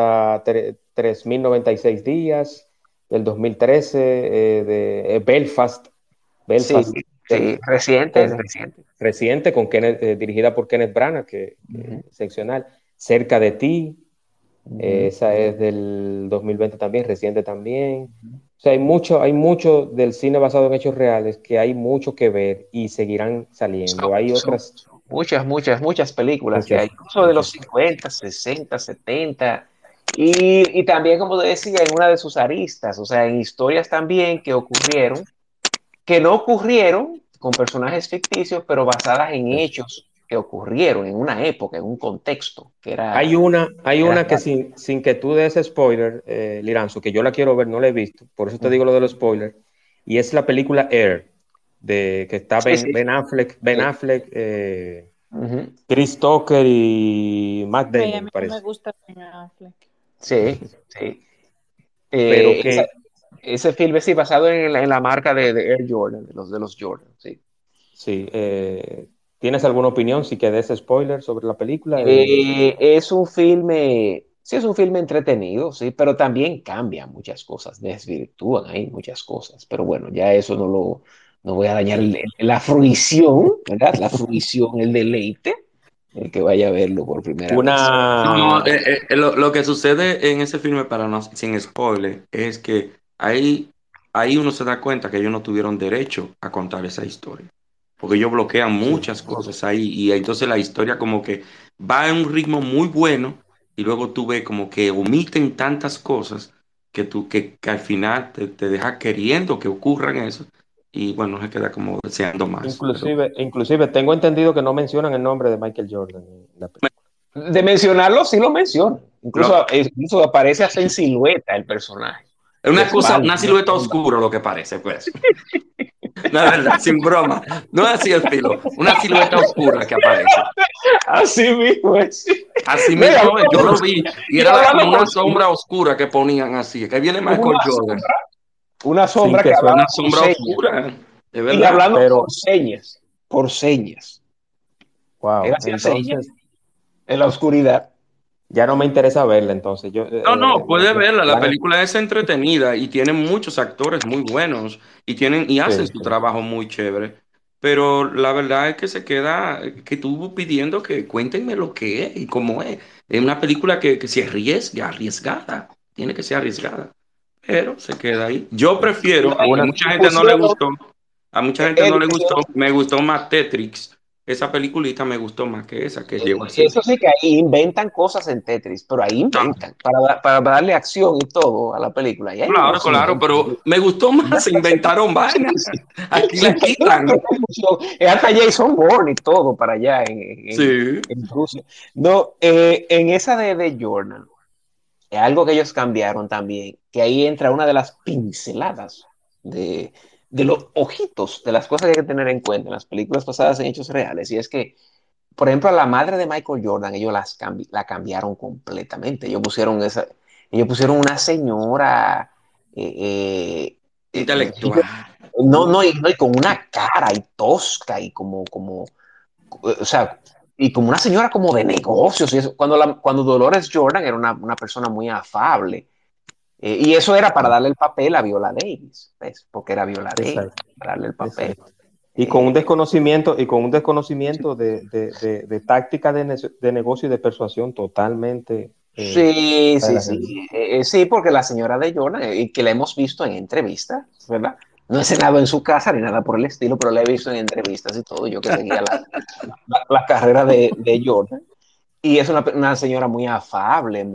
3096 días, del 2013, de Belfast, Sí, Belfast, sí, reciente, es reciente. reciente, dirigida por Kenneth Branagh, que Ujú, excepcional. Cerca de ti, ujú, esa es del 2020 también, reciente también. O sea, hay mucho del cine basado en hechos reales que hay mucho que ver y seguirán saliendo. Hay otras, son muchas películas que hay, muchas, incluso de los muchas. 50, 60, 70, y también, como te decía, en una de sus aristas, o sea, en historias también que ocurrieron, que no ocurrieron con personajes ficticios, pero basadas en hechos que ocurrieron en una época, en un contexto Hay que era una que real. sin que tú des spoiler, Liranzo, que yo la quiero ver, no la he visto, por eso te digo lo de los spoilers, y es la película Air, de que está Sí, sí. Ben Affleck, Ujú. Chris Tucker y Matt Ay, a Damon, mí no me parece. gusta Ben Affleck. Sí, sí. Pero Esa, que, ese film es sí, basado en la marca de Air Jordan, de los Jordan, sí. sí, ¿tienes alguna opinión? Si que des spoiler sobre la película. Es un filme, sí es un filme entretenido, sí, pero también cambia muchas cosas, desvirtúan ahí muchas cosas. Pero bueno, ya eso no voy a dañar la fruición, ¿verdad? La fruición, el deleite, el que vaya a verlo por primera vez. No, no, Una, lo que sucede en ese filme, para no, sin spoiler, es que ahí uno se da cuenta que ellos no tuvieron derecho a contar esa historia. Porque ellos bloquean sí, muchas cosas ahí y entonces la historia como que va en un ritmo muy bueno y luego tú ves como que omiten tantas cosas que al final te deja queriendo que ocurran eso y bueno, se queda como deseando más. Pero inclusive tengo entendido que no mencionan el nombre de Michael Jordan en la película. De mencionarlo, sí lo menciona. lo- Incluso aparece hasta en silueta el personaje, es de una cosa, espalda, una una silueta sombra. oscura lo que parece, pues. No, es verdad, sin broma. No es así estilo. Una silueta oscura que aparece. Así mismo es. Así No, mismo es, yo lo vi y y era como hablando una por sí, sombra oscura que ponían así. Que viene como Michael Jordan. una Sin sombra que que hablaba suene, Una por sombra señas. oscura, de Y verdad. hablando pero por señas. Él wow, hacía señas entonces en la oscuridad. ya no me interesa verla, entonces yo No, no, puede verla. La la película es entretenida y tiene muchos actores muy buenos y sí, hacen su sí. trabajo muy chévere. Pero la verdad es que se queda, que estuvo pidiendo que cuéntenme lo que es y cómo es. Es una película que se arriesga, arriesgada. Tiene que ser arriesgada. Pero se queda ahí. Yo prefiero, aunque Una, mucha gente no le Pusieron, gustó, a mucha gente no Eddie, le gustó, pusieron. me gustó más Tetris. Esa peliculita me gustó más que esa que llegó así. Eso sí que ahí inventan cosas en Tetris, pero ahí inventan, para darle acción y todo a la película. Y ahí Claro, unos claro, inventos. pero me gustó más, se inventaron Sí, vainas. sí. Aquí Sí, la por eso quitan. que confusión. Es hasta Jason Bourne y todo para allá Sí. en Rusia. No, en esa de Jordan, es algo que ellos cambiaron también, que ahí entra una de las pinceladas de, de los ojitos, de las cosas que hay que tener en cuenta en las películas basadas en hechos reales. Y es que, por ejemplo, a la madre de Michael Jordan, ellos la cambiaron completamente. Ellos pusieron una señora, Intelectual. y con una cara y tosca y o sea, y como una señora como de negocios y eso, cuando Dolores Jordan era una persona muy afable. Y eso era para darle el papel a Viola Davis, ¿ves? Porque era Viola Davis, exacto, para darle el papel. exacto. Eh, Y con un desconocimiento de táctica de negocio y de persuasión totalmente sí, de sí, la sí. realidad. Sí, porque la señora de Jordan, y que la hemos visto en entrevistas, ¿verdad? No he cenado en su casa ni nada por el estilo, pero la he visto en entrevistas y todo, yo que seguía la carrera de Jordan. Y es una señora muy afable,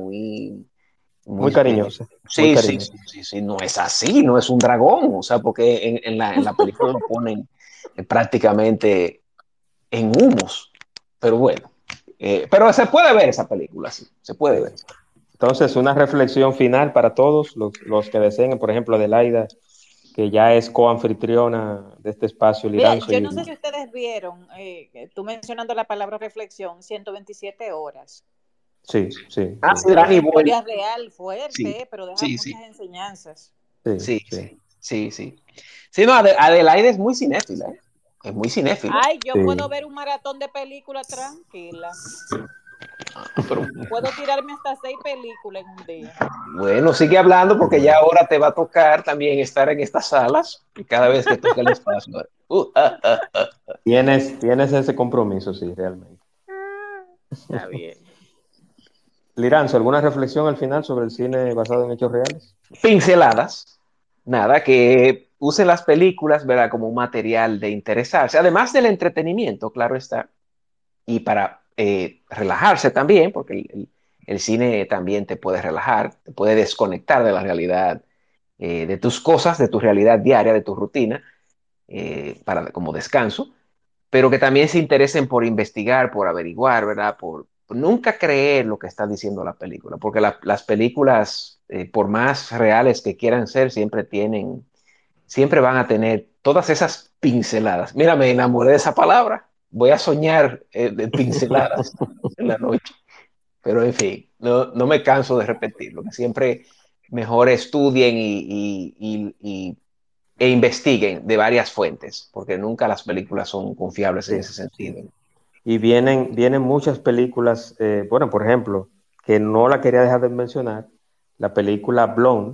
Muy muy, cariñosa, muy sí, sí, cariñosa. sí, sí, sí, no es así, no es un dragón, o sea, porque en la película lo ponen prácticamente en humos, pero bueno, pero se puede ver esa película, sí, se puede ver. Entonces, una reflexión final para todos los que deseen, por ejemplo, Adelaida, que ya es coanfitriona de este espacio, Mira, Liranzo yo y no sé si ustedes vieron, tú mencionando la palabra reflexión, 127 horas. sí, sí, Ah, sí, sí, Es una Danny Boyle, historia real, sí, fuerte, pero deja sí, muchas sí, enseñanzas. sí, sí, sí, sí, sí, sí. Sí, no, Adelaide es muy cinéfila, ¿eh? Es muy cinéfila. Ay, yo sí. puedo ver un maratón de películas tranquila. Pero Puedo tirarme hasta 6 películas en un día. bueno, sigue hablando porque ya ahora te va a tocar también estar en estas salas y cada vez que toque el espacio. Tienes ese compromiso, sí, realmente. Está bien. Liranzo, ¿alguna reflexión al final sobre el cine basado en hechos reales? Pinceladas, nada, que usen las películas, ¿verdad? Como un material de interesarse, además del entretenimiento, claro está, y para relajarse también, porque el cine también te puede relajar, te puede desconectar de la realidad, de tus cosas, de tu realidad diaria, de tu rutina, como descanso, pero que también se interesen por investigar, por averiguar, ¿verdad? Por nunca creer lo que está diciendo la película, porque las películas, por más reales que quieran ser, siempre van a tener todas esas pinceladas. Mira, me enamoré de esa palabra. Voy a soñar de pinceladas en la noche. Pero en fin, no me canso de repetirlo, que siempre mejor estudien e investiguen de varias fuentes, porque nunca las películas son confiables en Sí, ese sí. sentido. Y vienen muchas películas, bueno, por ejemplo, que no la quería dejar de mencionar, la película Blonde,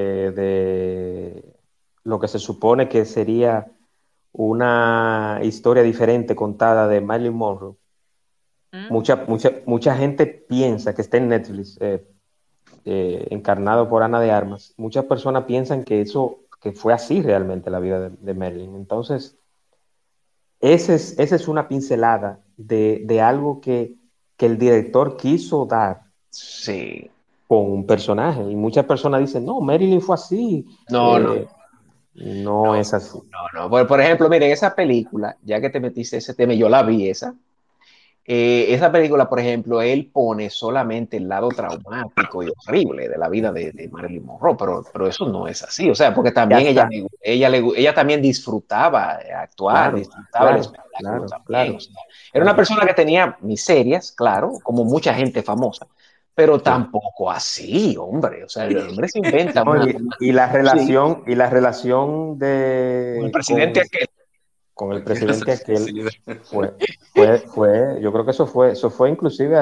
de lo que se supone que sería una historia diferente contada de Marilyn Monroe. Mucha gente piensa que está en Netflix, encarnado por Ana de Armas. Muchas personas piensan que eso, que fue así realmente la vida de Marilyn. Entonces, esa es una pincelada de algo que el director quiso dar Sí. con un personaje. Y muchas personas dicen, no, Marilyn fue así. No, no, Eh, no es así. no. Por ejemplo, miren, esa película, ya que te metiste ese tema, yo la vi esa película, por ejemplo, él pone solamente el lado traumático y horrible de la vida de Marilyn Monroe, pero eso no es así, o sea, porque Ya también está. ella también disfrutaba actuar, Claro, disfrutaba el claro, espectáculo claro, también, o claro, sea, era una claro. persona que tenía miserias, claro, como mucha gente famosa, pero Sí. tampoco así, hombre, o sea, el hombre se inventa No, sí, y la relación con el presidente aquel. con el Cualquiera se presidente aquel suicida. fue, yo creo que eso fue inclusive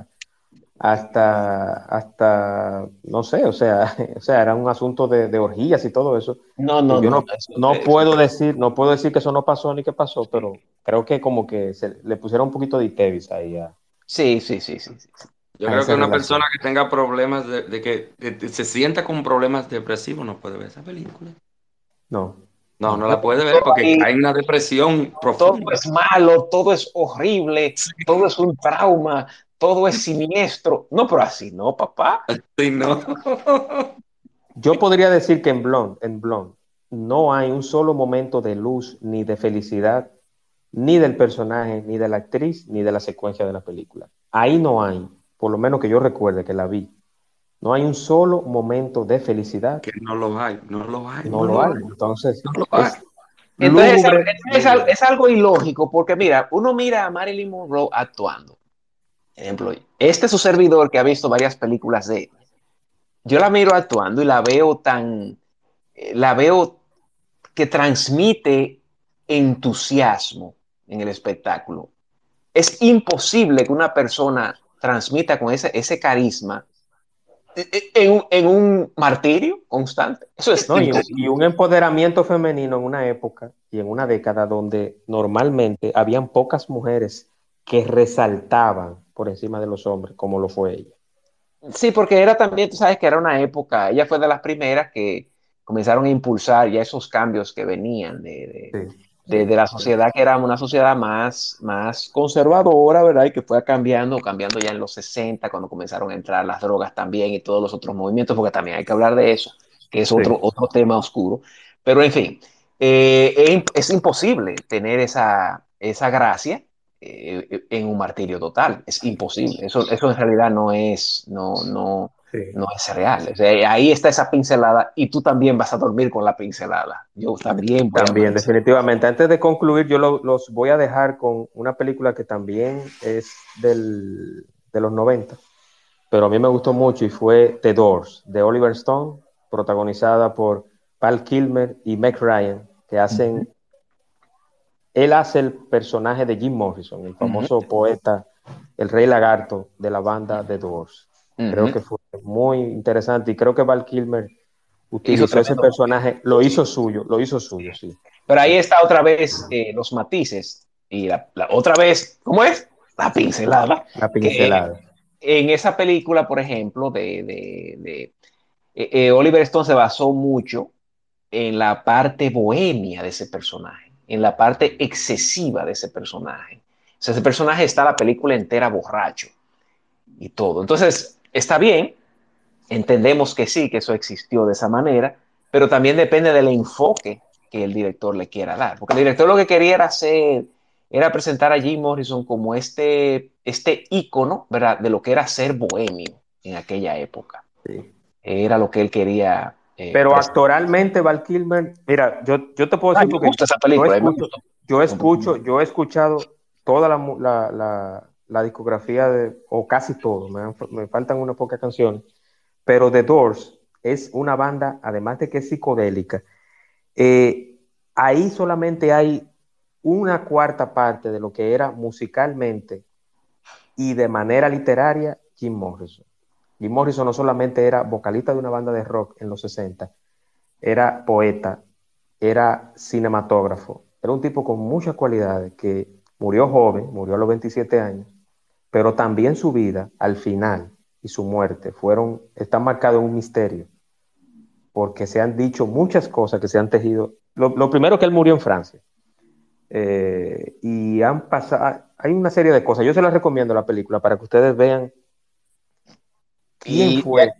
hasta, no sé, o sea, o sea, era un asunto de orgías y todo eso, No, que no, yo no, no puedo decir que eso no pasó ni que pasó, pero creo que como que le pusieron un poquito de Itevis ahí sí, sí, sí, sí, sí. Yo a creo que esa una persona relación. que tenga problemas se sienta con problemas depresivos no puede ver esa película. No, No, no. no la puede ver Todo porque ahí, cae en una depresión todo profunda. es malo, todo es horrible, todo es un trauma, todo es siniestro. No, pero así no, papá. Sí, no. Yo podría decir que en Blonde no hay un solo momento de luz ni de felicidad, ni del personaje, ni de la actriz, ni de la secuencia de la película. Ahí no hay, por lo menos que yo recuerde que la vi, no hay un solo momento de felicidad, Que no lo hay, no lo hay, no no lo lo hay. hay, Entonces, no lo hay. es Entonces lúgubre, lúgubre. es algo ilógico porque mira, uno mira a Marilyn Monroe actuando. Ejemplo, este es su servidor que ha visto varias películas de él. Yo la miro actuando y la veo que transmite entusiasmo en el espectáculo. Es imposible que una persona transmita con ese carisma en un martirio constante. Eso es ¿No? imposible. Y un empoderamiento femenino en una época y en una década donde normalmente habían pocas mujeres que resaltaban por encima de los hombres, como lo fue ella. Sí, porque era también, tú sabes que era una época, ella fue de las primeras que comenzaron a impulsar ya esos cambios que venían Sí, de sí, la sí. sociedad, que era una sociedad más conservadora, ¿verdad? Y que fue cambiando ya en los 60 cuando comenzaron a entrar las drogas también y todos los otros movimientos, porque también hay que hablar de eso, que es Sí, otro tema oscuro. Pero en fin, es imposible tener esa gracia en un martirio total. Es imposible. Eso en realidad sí. no es real. O sea, ahí está esa pincelada y tú también vas a dormir con la pincelada. Yo también voy a También, amanecer. definitivamente. Antes de concluir, yo los voy a dejar con una película que también es de los 90, pero a mí me gustó mucho y fue The Doors, de Oliver Stone, protagonizada por Val Kilmer y Meg Ryan, que Ujú, él hace el personaje de Jim Morrison, el ujú, famoso poeta, el rey lagarto de la banda The Doors. Creo ujú. que fue muy interesante y creo que Val Kilmer Hizo utilizó ese tremendo papel. personaje, lo hizo suyo, sí. Pero ahí Sí. está otra vez los matices y otra vez, ¿cómo es? La pincelada. La Que pincelada. en esa película, por ejemplo, Oliver Stone se basó mucho en la parte bohemia de ese personaje, en la parte excesiva de ese personaje. O sea, ese personaje está la película entera borracho y todo. Entonces, está bien, entendemos que sí, que eso existió de esa manera, pero también depende del enfoque que el director le quiera dar. Porque el director lo que quería era hacer, era presentar a Jim Morrison como este ícono, ¿verdad?, de lo que era ser bohemio en aquella época. Sí. Era lo que él quería Pero actoralmente Val Kilmer, mira, yo te puedo decir me porque gusta esa película, me gustó. yo he escuchado toda la discografía o casi todo, me faltan unas pocas canciones, pero The Doors es una banda, además de que es psicodélica, ahí solamente hay una cuarta parte de lo que era musicalmente y de manera literaria Jim Morrison. Jim Morrison no solamente era vocalista de una banda de rock en los 60, era poeta, era cinematógrafo, era un tipo con muchas cualidades que murió joven, murió a los 27 años, pero también su vida al final y su muerte están marcados en un misterio, porque se han dicho muchas cosas que se han tejido. Lo primero que él murió en Francia, y han pasado, hay una serie de cosas. Yo se las recomiendo la película para que ustedes vean quién fue.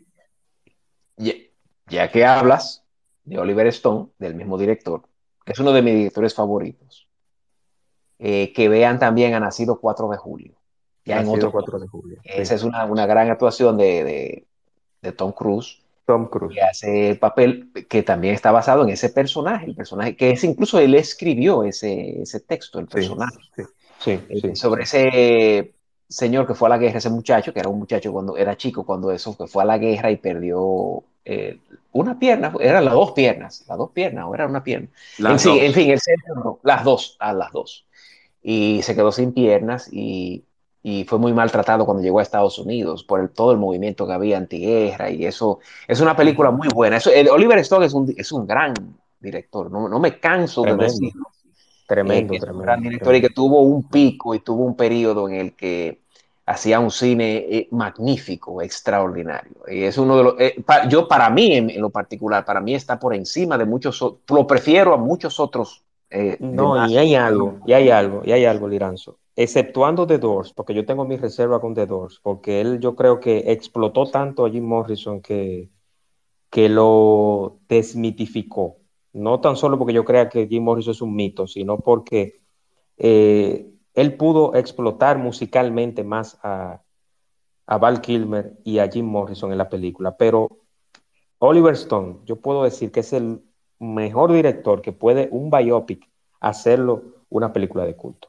Ya que hablas de Oliver Stone, del mismo director, que es uno de mis directores favoritos, que vean también a Nacido 4 de Julio. Ya en Nacido otro 4 de julio. Esa Sí. es una gran actuación de Tom Cruise, Tom Cruise. que hace el papel que también está basado en ese personaje, el personaje que es incluso él escribió ese texto, el Sí, personaje, sí. sobre ese señor que fue a la guerra, ese muchacho, que era un muchacho cuando era chico, cuando eso, que fue a la guerra y perdió una pierna, eran las dos piernas, o era una pierna. Las dos. En fin, el centro, no, las dos. Y se quedó sin piernas y fue muy maltratado cuando llegó a Estados Unidos por todo el movimiento que había antiguerra y eso. Es una película muy buena. Oliver Stone es un gran director, no me canso de Tremendo, decirlo, que tremendo, es un gran tremendo, director y que tremendo. tuvo un pico y tuvo un periodo en el que hacía un cine magnífico, extraordinario. Y es uno de los, yo para mí en lo particular, para mí está por encima de muchos, lo prefiero a muchos otros No, demás. y hay algo, Liranzo. Exceptuando The Doors, porque yo tengo mi reserva con The Doors, porque él yo creo que explotó tanto a Jim Morrison que lo desmitificó. No tan solo porque yo crea que Jim Morrison es un mito, sino porque él pudo explotar musicalmente más a Val Kilmer y a Jim Morrison en la película. Pero Oliver Stone, yo puedo decir que es el mejor director que puede un biopic hacerlo una película de culto.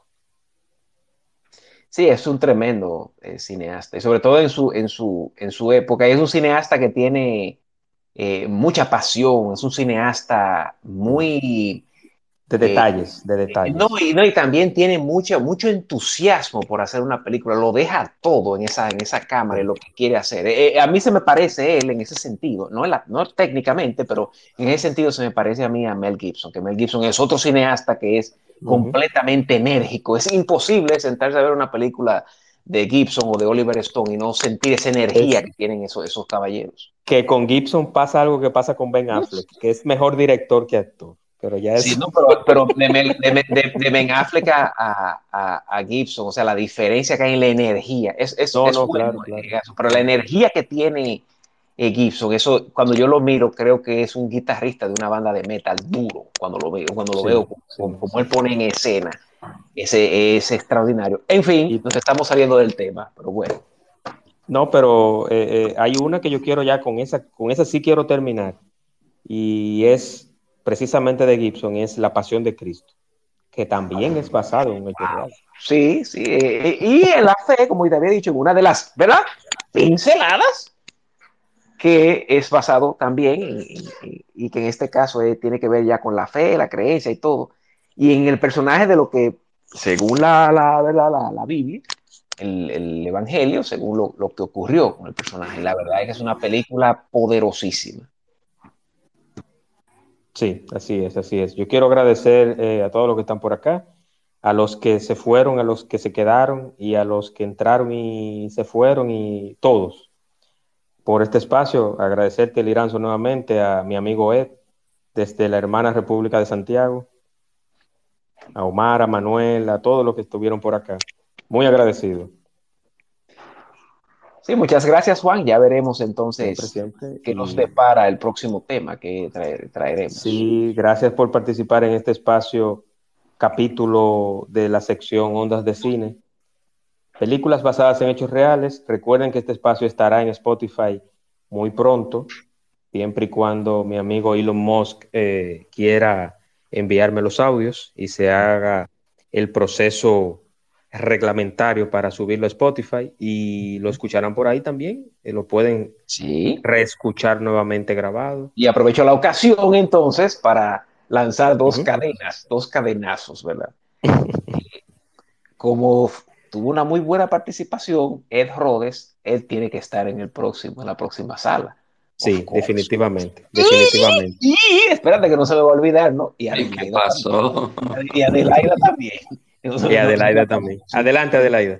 Sí, es un tremendo cineasta, y sobre todo en su época. Y es un cineasta que tiene mucha pasión, es un cineasta muy... De eh, detalles, de detalles. y también tiene mucho entusiasmo por hacer una película, lo deja todo en esa cámara y Sí. lo que quiere hacer. A mí se me parece él en ese sentido, no técnicamente, pero en ese sentido se me parece a mí a Mel Gibson, que Mel Gibson es otro cineasta que es Uh-huh. completamente enérgico. Es imposible sentarse a ver una película de Gibson o de Oliver Stone y no sentir esa energía Es que tienen esos caballeros. que con Gibson pasa algo que pasa con Ben Affleck, que es mejor director que actor, pero ya Sí, es... no, pero de Ben Affleck a Gibson, o sea, la diferencia que hay en la energía, No, es no, bueno, claro, claro. eso, pero la energía que tiene Gibson, eso cuando yo lo miro, creo que es un guitarrista de una banda de metal duro, cuando lo veo Sí, sí, como él sí. pone en escena, ese es extraordinario. En fin, Y nos estamos saliendo del tema, pero bueno. no, pero hay una que yo quiero ya con esa sí quiero terminar. Y es precisamente de Gibson, es La Pasión de Cristo, que también es basado en un hecho real. Sí, sí, y en la fe, como te había dicho, en una de las, ¿verdad? Pinceladas que es basado también y que en este caso tiene que ver ya con la fe, la creencia y todo, y en el personaje de lo que, según ¿verdad? La Biblia, el Evangelio, según lo que ocurrió con el personaje. La verdad es que es una película poderosísima. Sí, así es, así es. Yo quiero agradecer a todos los que están por acá, a los que se fueron, a los que se quedaron y a los que entraron y se fueron y todos por este espacio. Agradecerte, Liranzo, nuevamente a mi amigo Ed desde la hermana República de Santiago, a Omar, a Manuel, a todos los que estuvieron por acá. Muy agradecido. Sí, muchas gracias, Juan. Ya veremos Siempre, entonces siempre. qué nos Y depara el próximo tema que traeremos. sí, gracias por participar en este espacio, capítulo de la sección Ondas de Cine. Películas basadas en hechos reales. Recuerden que este espacio estará en Spotify muy pronto. siempre y cuando mi amigo Elon Musk quiera enviarme los audios y se haga el proceso reglamentario para subirlo a Spotify y lo escucharán por ahí también, lo pueden Sí. reescuchar nuevamente grabado. Y aprovecho la ocasión entonces para lanzar dos Ujú. cadenas, dos cadenazos, ¿verdad? Como tuvo una muy buena participación, Ed Rhodes, él tiene que estar en la próxima sala. Of Sí, course. definitivamente, definitivamente. Y espérate que no se me va a olvidar, ¿no? Y ¿Qué Adelaida también. pasó? Y Adelaida también. No, Y no se Adelaida la también. sí. Adelante, Adelaida.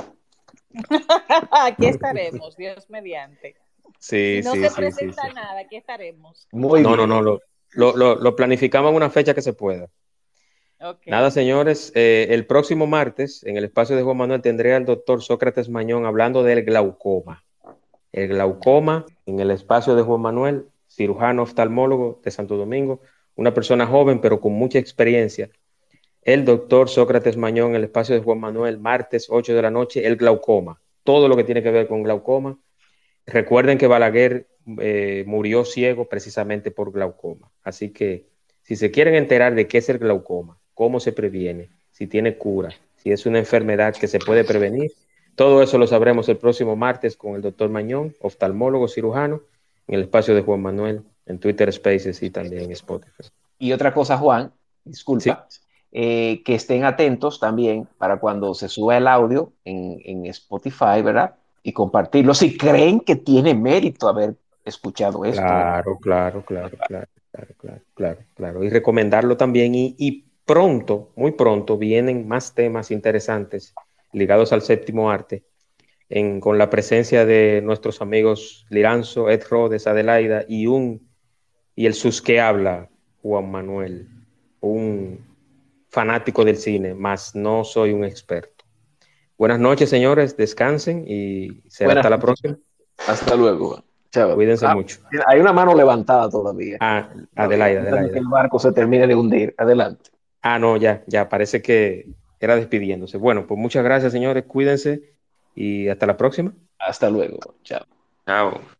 Aquí estaremos, Dios mediante. Si Sí, no sí, se sí, sí, sí. presenta nada, aquí estaremos. Muy No, no, bien. no, lo planificamos en una fecha que se pueda. Ok. Nada, señores, el próximo martes en el espacio de Juan Manuel tendré al doctor Sócrates Mañón hablando del glaucoma. El glaucoma en el espacio de Juan Manuel, cirujano oftalmólogo de Santo Domingo, una persona joven pero con mucha experiencia. El doctor Sócrates Mañón en el espacio de Juan Manuel, martes 8 de la noche, el glaucoma. Todo lo que tiene que ver con glaucoma. Recuerden que Balaguer murió ciego precisamente por glaucoma. Así que si se quieren enterar de qué es el glaucoma, cómo se previene, si tiene cura, si es una enfermedad que se puede prevenir, todo eso lo sabremos el próximo martes con el doctor Mañón, oftalmólogo cirujano, en el espacio de Juan Manuel, en Twitter Spaces y también en Spotify. Y otra cosa, Juan, Sí, disculpa, que estén atentos también para cuando se suba el audio en Spotify, ¿verdad? Y compartirlo si creen que tiene mérito haber escuchado esto, ¿verdad? claro, claro, claro, claro, claro, claro, claro, claro. Y recomendarlo también. Y pronto, muy pronto, vienen más temas interesantes ligados al séptimo arte, con la presencia de nuestros amigos Liranzo, Ed Rhodes, Adelaida y el sus que habla, Juan Manuel, un fanático del cine, más no soy un experto. Buenas noches, señores, descansen y será hasta Buenas la noches. próxima. Hasta luego. Chao. Cuídense mucho. Hay una mano levantada todavía. Ah, Todavía, Adelaida, antes de que Adelaida. el barco se termine de hundir. Adelante. Ah, no, ya, ya, parece que era despidiéndose. Bueno, pues muchas gracias, señores, cuídense y hasta la próxima. Hasta luego. Chao. Chao.